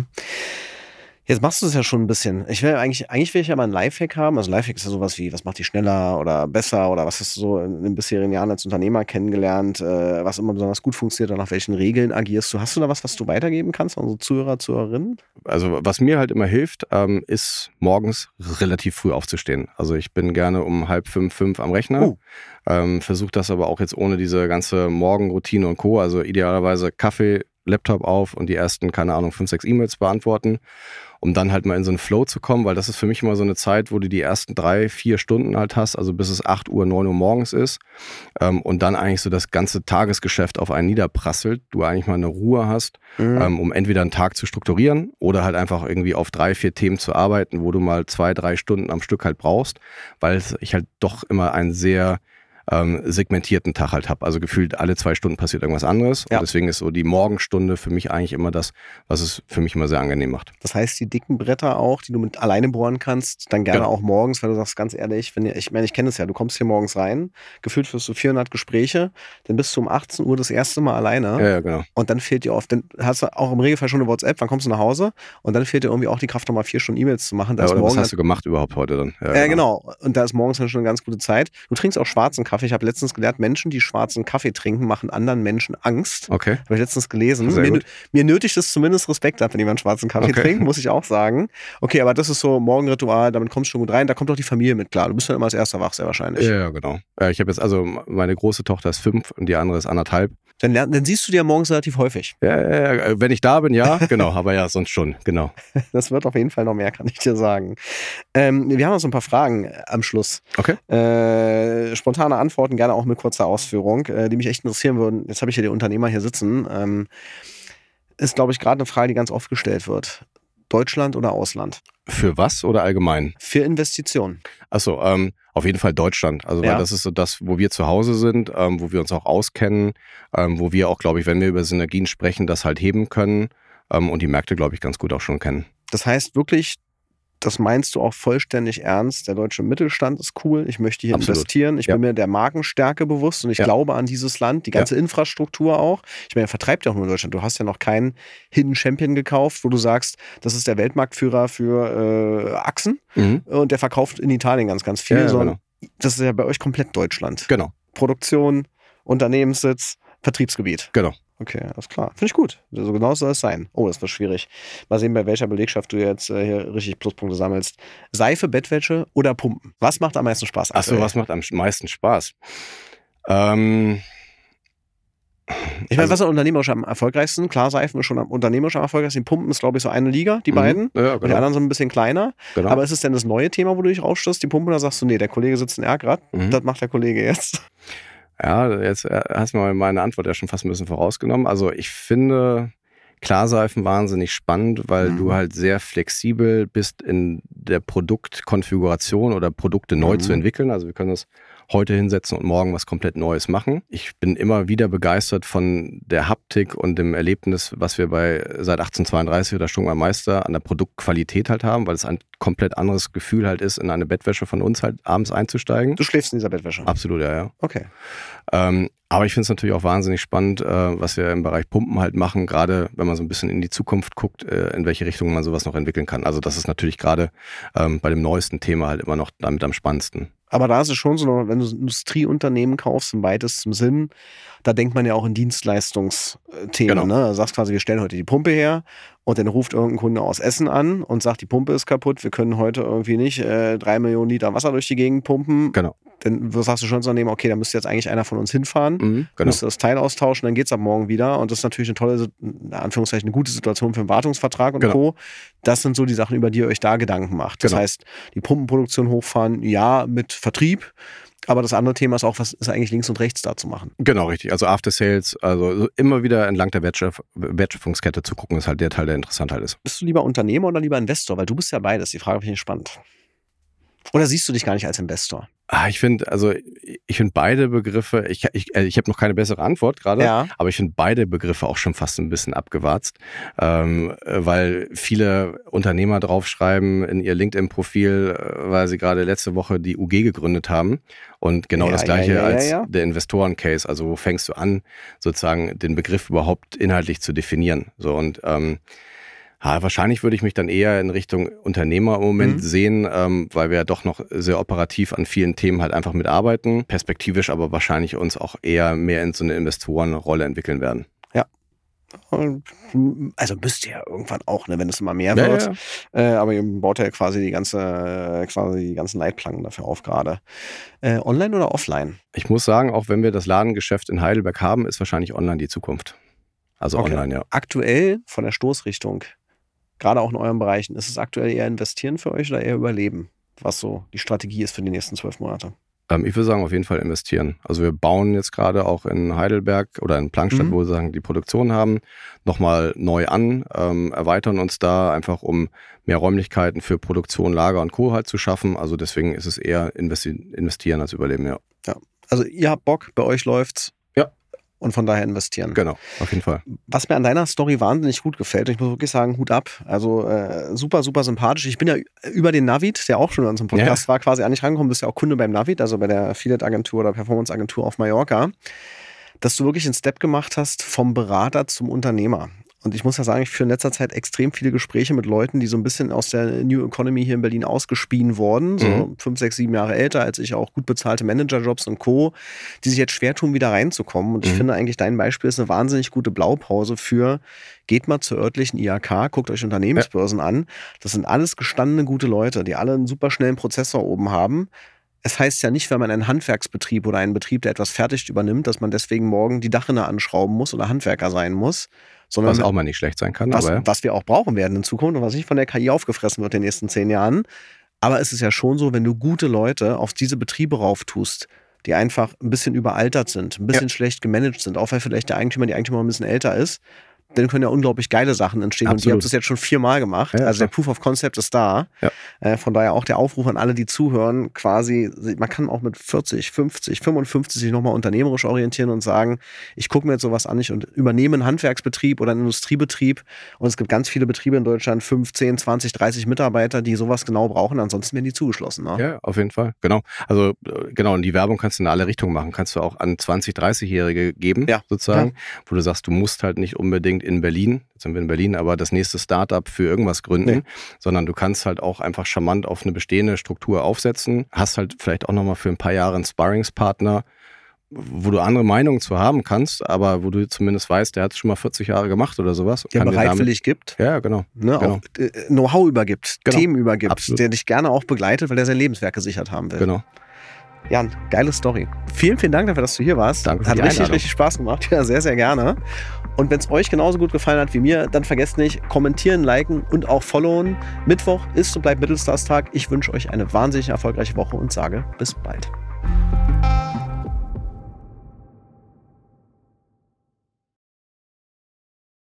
Jetzt machst du es ja schon ein bisschen. Ich will eigentlich, eigentlich will ich ja mal einen Lifehack haben. Also Lifehack ist ja sowas wie, was macht die schneller oder besser oder was hast du so in den bisherigen Jahren als Unternehmer kennengelernt, äh, was immer besonders gut funktioniert oder nach welchen Regeln agierst du? Hast du da was, was du weitergeben kannst an unsere Zuhörer, Zuhörerinnen? Also was mir halt immer hilft, ähm, ist morgens relativ früh aufzustehen. Also ich bin gerne um halb fünf, fünf am Rechner. Oh. Ähm, versuche das aber auch jetzt ohne diese ganze Morgenroutine und Co. Also idealerweise Kaffee, Laptop auf und die ersten, keine Ahnung, fünf, sechs E-Mails beantworten, um dann halt mal in so einen Flow zu kommen, weil das ist für mich immer so eine Zeit, wo du die ersten drei, vier Stunden halt hast, also bis es acht Uhr, neun Uhr morgens ist ähm, und dann eigentlich so das ganze Tagesgeschäft auf einen niederprasselt, du eigentlich mal eine Ruhe hast, mhm. ähm, um entweder einen Tag zu strukturieren oder halt einfach irgendwie auf drei, vier Themen zu arbeiten, wo du mal zwei, drei Stunden am Stück halt brauchst, weil ich halt doch immer einen sehr ähm, segmentierten Tag halt habe. Also gefühlt alle zwei Stunden passiert irgendwas anderes. Ja. Und deswegen ist so die Morgenstunde für mich eigentlich immer das, was es für mich immer sehr angenehm macht. Das heißt, die dicken Bretter auch, die du mit alleine bohren kannst, dann gerne genau. auch morgens, weil du sagst, ganz ehrlich, wenn ihr, ich meine, ich kenne es ja, du kommst hier morgens rein, gefühlt führst du vierhundert Gespräche, dann bist du um achtzehn Uhr das erste Mal alleine. Ja, ja, genau. Und dann fehlt dir oft, dann hast du auch im Regelfall schon eine WhatsApp, wann kommst du nach Hause? Und dann fehlt dir irgendwie auch die Kraft, nochmal vier Stunden E-Mails zu machen. Da ja, ist oder morgen was hast du gemacht überhaupt heute dann? Ja, ja genau. genau. Und da ist morgens dann schon eine ganz gute Zeit. Du trinkst auch schwarzen Kaffee. Ich habe letztens gelernt, Menschen, die schwarzen Kaffee trinken, machen anderen Menschen Angst. Okay. Habe ich letztens gelesen. Mir, mir nötigt es zumindest Respekt ab, wenn jemand schwarzen Kaffee okay. trinkt, muss ich auch sagen. Okay, aber das ist so Morgenritual, damit kommst du schon gut rein. Da kommt auch die Familie mit klar. Du bist dann immer als erster wach, sehr wahrscheinlich. Ja, genau. Ich habe jetzt, also meine große Tochter ist fünf und die andere ist anderthalb. Dann, lern, dann siehst du die ja morgens relativ häufig. Ja, ja, ja, wenn ich da bin, ja, genau. Aber ja, sonst schon, genau. Das wird auf jeden Fall noch mehr, kann ich dir sagen. Ähm, wir haben noch so ein paar Fragen am Schluss. Okay. Äh, spontane Antworten, gerne auch mit kurzer Ausführung, äh, die mich echt interessieren würden. Jetzt habe ich hier den Unternehmer hier sitzen. Ähm, ist, glaube ich, gerade eine Frage, die ganz oft gestellt wird. Deutschland oder Ausland? Für was oder allgemein? Für Investitionen. Achso, ähm, auf jeden Fall Deutschland. Also, weil ja. das ist so das, wo wir zu Hause sind, ähm, wo wir uns auch auskennen, ähm, wo wir auch, glaube ich, wenn wir über Synergien sprechen, das halt heben können ähm, und die Märkte, glaube ich, ganz gut auch schon kennen. Das heißt wirklich, das meinst du auch vollständig ernst, der deutsche Mittelstand ist cool, ich möchte hier Absolut. investieren, ich ja. bin mir der Markenstärke bewusst und ich ja. glaube an dieses Land, die ganze ja. Infrastruktur auch. Ich meine, vertreibt ja auch nur Deutschland. Du hast ja noch keinen Hidden Champion gekauft, wo du sagst, das ist der Weltmarktführer für äh, Achsen mhm. und der verkauft in Italien ganz, ganz viel. Ja, ja, sondern genau. Das ist ja bei euch komplett Deutschland. Genau. Produktion, Unternehmenssitz, Vertriebsgebiet. Genau. Okay, alles klar. Finde ich gut. So genau soll es sein. Oh, das wird schwierig. Mal sehen, bei welcher Belegschaft du jetzt äh, hier richtig Pluspunkte sammelst. Seife, Bettwäsche oder Pumpen? Was macht am meisten Spaß? Achso, was macht am meisten Spaß? Ähm, ich meine, also, was ist unternehmerisch am erfolgreichsten? Klar, Seifen ist schon am unternehmerisch am erfolgreichsten. Pumpen ist, glaube ich, so eine Liga, die mhm. beiden. Ja, genau. Und die anderen sind ein bisschen kleiner. Genau. Aber ist es denn das neue Thema, wo du dich rausstößt, die Pumpen? Oder sagst du, nee, der Kollege sitzt in Ergrad, mhm. das macht der Kollege jetzt? Ja, jetzt hast du mal meine Antwort ja schon fast ein bisschen vorausgenommen. Also ich finde Klarseifen wahnsinnig spannend, weil mhm. du halt sehr flexibel bist in der Produktkonfiguration oder Produkte neu mhm. zu entwickeln. Also wir können das heute hinsetzen und morgen was komplett Neues machen. Ich bin immer wieder begeistert von der Haptik und dem Erlebnis, was wir bei seit achtzehnhundertzweiunddreißig oder Stungmann Meister an der Produktqualität halt haben, weil es ein komplett anderes Gefühl halt ist, in eine Bettwäsche von uns halt abends einzusteigen. Du schläfst in dieser Bettwäsche? Absolut, ja, ja. Okay. Ähm, aber ich finde es natürlich auch wahnsinnig spannend, äh, was wir im Bereich Pumpen halt machen, gerade wenn man so ein bisschen in die Zukunft guckt, äh, in welche Richtung man sowas noch entwickeln kann. Also das ist natürlich gerade ähm, bei dem neuesten Thema halt immer noch damit am spannendsten. Aber da ist es schon so, wenn du ein Industrieunternehmen kaufst, im weitesten Sinn, da denkt man ja auch in Dienstleistungsthemen. Genau. Ne? Du sagst quasi, wir stellen heute die Pumpe her und dann ruft irgendein Kunde aus Essen an und sagt, die Pumpe ist kaputt, wir können heute irgendwie nicht äh, drei Millionen Liter Wasser durch die Gegend pumpen. Genau. Dann sagst du schon ins Unternehmen, okay, da müsste jetzt eigentlich einer von uns hinfahren, mhm, genau. müsste das Teil austauschen, dann geht es ab morgen wieder. Und das ist natürlich eine tolle, in Anführungszeichen, eine gute Situation für einen Wartungsvertrag und genau. Co. Das sind so die Sachen, über die ihr euch da Gedanken macht. Das genau. heißt, die Pumpenproduktion hochfahren, ja, mit Vertrieb. Aber das andere Thema ist auch, was ist eigentlich links und rechts da zu machen? Genau, richtig. Also After Sales, also immer wieder entlang der Wertschöpf- Wertschöpfungskette zu gucken, ist halt der Teil, der interessant halt ist. Bist du lieber Unternehmer oder lieber Investor? Weil du bist ja beides. Die Frage finde ich spannend. Oder siehst du dich gar nicht als Investor? Ah, ich finde, also ich finde beide Begriffe, ich, ich, ich habe noch keine bessere Antwort gerade, ja. aber ich finde beide Begriffe auch schon fast ein bisschen abgewatzt, ähm, weil viele Unternehmer draufschreiben in ihr LinkedIn-Profil, weil sie gerade letzte Woche die U G gegründet haben und genau ja, das Gleiche ja, ja, als ja, ja. der Investoren-Case. Also wo fängst du an, sozusagen den Begriff überhaupt inhaltlich zu definieren? So und ähm, Ja, wahrscheinlich würde ich mich dann eher in Richtung Unternehmer im Moment mhm. sehen, ähm, weil wir ja doch noch sehr operativ an vielen Themen halt einfach mitarbeiten, perspektivisch aber wahrscheinlich uns auch eher mehr in so eine Investorenrolle entwickeln werden. Ja. Also müsst ihr ja irgendwann auch, ne, wenn es immer mehr wird. Ja, ja. Äh, aber ihr baut ja quasi die ganze, quasi die ganzen Leitplanken dafür auf gerade. Äh, online oder offline? Ich muss sagen, auch wenn wir das Ladengeschäft in Heidelberg haben, ist wahrscheinlich online die Zukunft. Also okay. online, ja. Aktuell von der Stoßrichtung, gerade auch in euren Bereichen, ist es aktuell eher investieren für euch oder eher überleben, was so die Strategie ist für die nächsten zwölf Monate? Ähm, ich würde sagen, auf jeden Fall investieren. Also wir bauen jetzt gerade auch in Heidelberg oder in Plankstadt, mhm. wo wir sagen, die Produktion haben, nochmal neu an, ähm, erweitern uns da einfach, um mehr Räumlichkeiten für Produktion, Lager und Co. halt zu schaffen. Also deswegen ist es eher investi- investieren als überleben, ja. Ja. Also ihr habt Bock, bei euch läuft's. Ja. Und von daher investieren. Genau, auf jeden Fall. Was mir an deiner Story wahnsinnig gut gefällt, ich muss wirklich sagen, Hut ab. Also äh, super, super sympathisch. Ich bin ja über den Navid, der auch schon in unserem Podcast ja. war, quasi an dich rangekommen, bist ja auch Kunde beim Navid, also bei der Affiliate-Agentur oder Performance-Agentur auf Mallorca, dass du wirklich einen Step gemacht hast vom Berater zum Unternehmer. Und ich muss ja sagen, ich führe in letzter Zeit extrem viele Gespräche mit Leuten, die so ein bisschen aus der New Economy hier in Berlin ausgespien wurden, so mhm. fünf, sechs, sieben Jahre älter als ich, auch gut bezahlte Managerjobs und Co., die sich jetzt schwer tun, wieder reinzukommen. Und ich mhm. finde eigentlich, dein Beispiel ist eine wahnsinnig gute Blaupause für, geht mal zur örtlichen I H K, guckt euch Unternehmensbörsen ja. an. Das sind alles gestandene gute Leute, die alle einen super schnellen Prozessor oben haben. Es heißt ja nicht, wenn man einen Handwerksbetrieb oder einen Betrieb, der etwas fertigt, übernimmt, dass man deswegen morgen die Dachrinne anschrauben muss oder Handwerker sein muss. Sondern was auch mal nicht schlecht sein kann. Was, aber ja. was wir auch brauchen werden in Zukunft und was nicht von der K I aufgefressen wird in den nächsten zehn Jahren. Aber es ist ja schon so, wenn du gute Leute auf diese Betriebe rauftust, die einfach ein bisschen überaltert sind, ein bisschen ja. schlecht gemanagt sind, auch weil vielleicht der Eigentümer, die Eigentümer ein bisschen älter ist, dann können ja unglaublich geile Sachen entstehen. Absolut. Und ihr habt das jetzt schon viermal gemacht. Ja, also der Proof of Concept ist da. Ja. Äh, von daher auch der Aufruf an alle, die zuhören, quasi, man kann auch mit vierzig, fünfzig, fünfundfünfzig sich nochmal unternehmerisch orientieren und sagen, ich gucke mir jetzt sowas an, ich übernehme einen Handwerksbetrieb oder einen Industriebetrieb und es gibt ganz viele Betriebe in Deutschland, fünf, zehn, zwanzig, dreißig Mitarbeiter, die sowas genau brauchen, ansonsten werden die zugeschlossen. Ne? Ja, auf jeden Fall, genau. Also genau, und die Werbung kannst du in alle Richtungen machen. Kannst du auch an zwanzig-, dreißig-Jährige geben, ja. sozusagen, ja. wo du sagst, du musst halt nicht unbedingt in Berlin, jetzt sind wir in Berlin, aber das nächste Startup für irgendwas gründen, nee. sondern du kannst halt auch einfach charmant auf eine bestehende Struktur aufsetzen, hast halt vielleicht auch nochmal für ein paar Jahre einen Sparringspartner, wo du andere Meinungen zu haben kannst, aber wo du zumindest weißt, der hat es schon mal vierzig Jahre gemacht oder sowas. Der bereitwillig gibt. Ja, genau. Ne, genau. Auch äh, Know-how übergibt, genau. Themen übergibt, Absolut. Der dich gerne auch begleitet, weil der sein Lebenswerk gesichert haben will. Genau. Jan, geile Story. Vielen, vielen Dank dafür, dass du hier warst. Danke für Hat die richtig, Einladung. richtig Spaß gemacht. Ja, sehr, sehr gerne. Und wenn es euch genauso gut gefallen hat wie mir, dann vergesst nicht, kommentieren, liken und auch followen. Mittwoch ist und bleibt Mittelstars Tag. Ich wünsche euch eine wahnsinnig erfolgreiche Woche und sage bis bald.